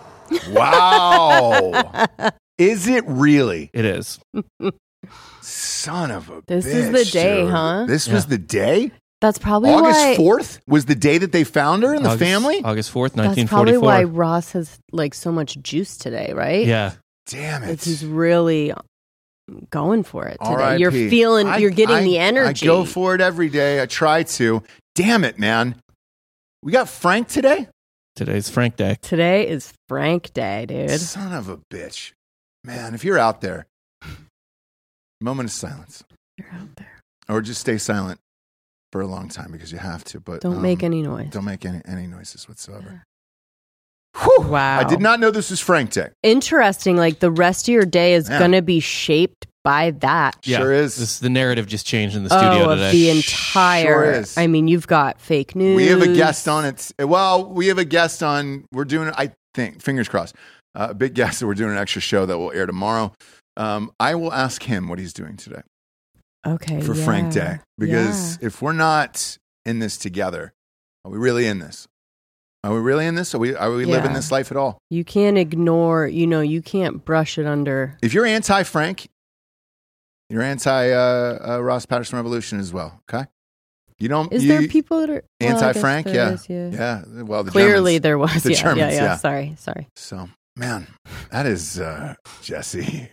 Wow. Is it really? It is. Son of a This bitch, is the day, dude. huh? This was Yeah. the day? That's probably why. August fourth was the day that they found her in the August, family? August fourth, That's nineteen probably forty-four. why Ross has like so much juice today, right? Yeah. Damn Like, it. he's really going for it today. R I P. You're feeling, I- you're getting I- the energy. I go for it every day. I try to. Damn it, man. We got Frank today? Today's Frank Day. Today is Frank Day, dude. Son of a bitch. Man, if you're out there, moment of silence. You're out there. Or just stay silent for a long time because you have to. But Don't um, make any noise. Don't make any, any noises whatsoever. Whew. Wow. I did not know this was Frank Day. Interesting. Like the rest of your day is Yeah. going to be shaped by that. Yeah, Sure is. This, the narrative just changed in the studio Oh, of today. the entire. Sure is. I mean, you've got fake news. We have a guest on it. Well, we have a guest on. We're doing, I think, fingers crossed, uh, a big guest that we're doing an extra show that will air tomorrow. Um, I will ask him what he's doing today Okay. for yeah. Frank Day. Because Yeah. if we're not in this together, are we really in this? Are we really in this? Are we, are we living Yeah. this life at all? You can't ignore, you know, you can't brush it under. If you're anti-Frank, you're anti uh, uh, Ross Patterson Revolution as well, okay? You don't. Is you, there people that are well, I guess anti-Frank? there Yeah. is, yeah. Yeah. Well, the Clearly Germans. there was. The yeah, Germans, yeah, yeah, yeah. Sorry, sorry. So, man, that is uh, Jesse.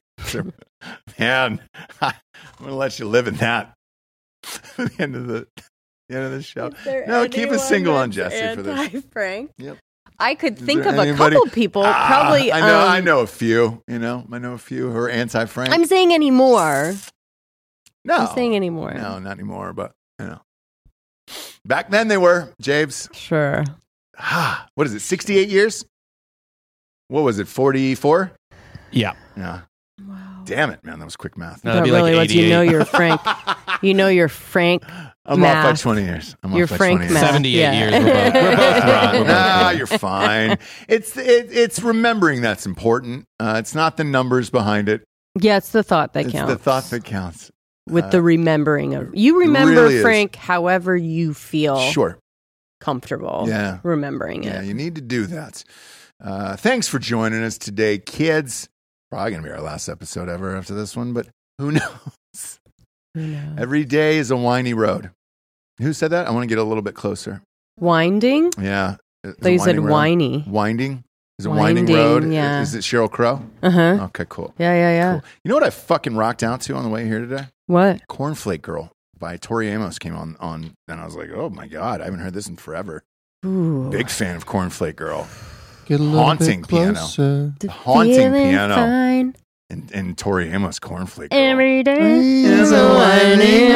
Man, I'm gonna let you live in that. At the end of the, the end of the show. No, keep a single on Jesse for this. Frank. Yep. I could Is think there of a anybody- couple people. Ah, probably. I know. um, I know a few. You know, I know a few who are anti-Frank. I'm saying anymore. no, I'm saying anymore. no, not anymore. But you know, back then they were. James, Sure. ah, what is it? sixty-eight years? What was it? forty-four? Yeah. Yeah. Wow. Damn it, man. That was quick math. No, That that'd be really like lets you know eighty-eight. you're Frank. You know you're Frank. I'm math. off by twenty years. I'm You're off by Frank twenty math. years. seventy-eight Yeah. years. We're both, we're both wrong. We're both Nah, wrong. you're fine. It's it, it's remembering that's important. Uh, it's not the numbers behind it. Yeah, it's the thought that It's counts. the thought that counts. With uh, the remembering of you remember really is. Frank however you feel Sure. comfortable. Yeah. Remembering Yeah, it. you need to do that. Uh, thanks for joining us today, kids. Probably going to be our last episode ever after this one, but who knows? Who knows? Every day is a windy road. Who said that? I want to get a little bit closer. Winding? Yeah. Is So it you said winding road? whiny. Winding? Is it winding, Winding, road? yeah. Is it Sheryl Crow? Uh huh. Okay, cool. Yeah, yeah, yeah. Cool. You know what I fucking rocked out to on the way here today? What? Cornflake Girl by Tori Amos came on, on, and I was like, oh my God, I haven't heard this in forever. Ooh. Big fan of Cornflake Girl. Get a little Haunting bit piano. closer. The haunting feeling piano. fine. And, and Tori Amos, Cornflake Girl. Every day is a winding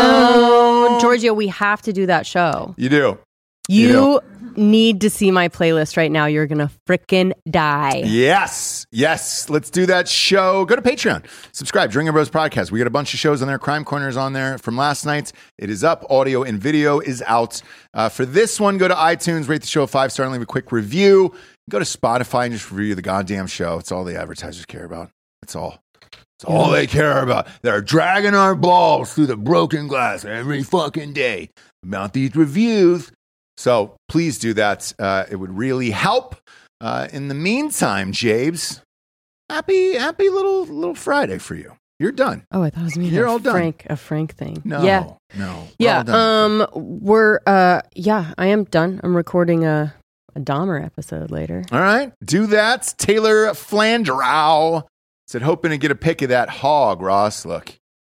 road. Giorgio, we have to do that show. You do. You, You need to see my playlist right now. You're going to frickin' die. Yes. Yes. Let's do that show. Go to Patreon. Subscribe. Drinking Bros Podcast. We got a bunch of shows on there. Crime Corner's on there from last night. It is up. Audio and video is out. Uh, for this one, go to iTunes, rate the show a five star, and leave a quick review. Go to Spotify and just review the goddamn show. It's all the advertisers care about. That's all. That's all they care about. They're dragging our balls through the broken glass every fucking day about these reviews. So please do that. Uh, it would really help. Uh, in the meantime, Jabes, happy happy little little Friday for you. You're done. Oh, I thought it was me. You're a all done. Frank, a Frank thing. No, Yeah. no. we're Yeah. all done. Um, we're, uh, yeah, I am done. I'm recording a, a Dahmer episode later. All right, do that. Taylor Flanderow said, hoping to get a pic of that hog, Ross. Look,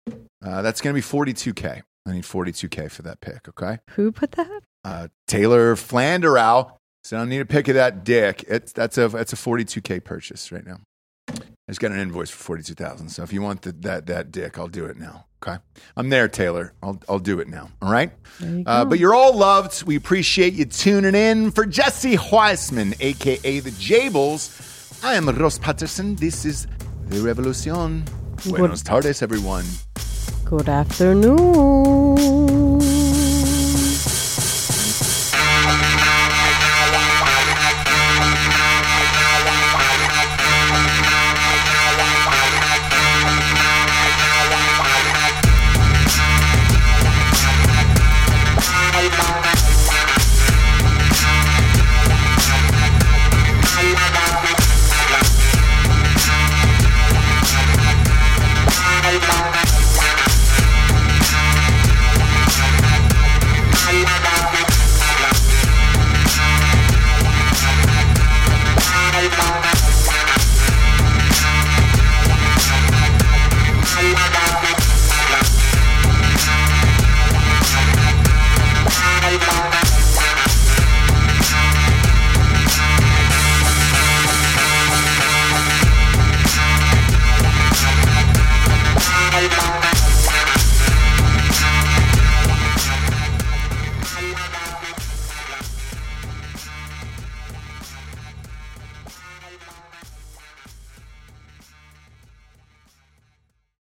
uh, that's going to be forty-two K. I need forty-two K for that pic, okay? Who put that? Uh, Taylor Flanderow said, I need a pic of that dick. It's, that's, a, that's a forty-two K purchase right now. I just got an invoice for forty-two thousand dollars. So if you want the, that, that dick, I'll do it now, okay? I'm there, Taylor. I'll, I'll do it now, all right? There you Uh, go. but you're all loved. We appreciate you tuning in. For Jesse Weissman, a k a. The Jables, I am Ross Patterson. This is The Revolution. Buenos tardes, everyone. Good afternoon.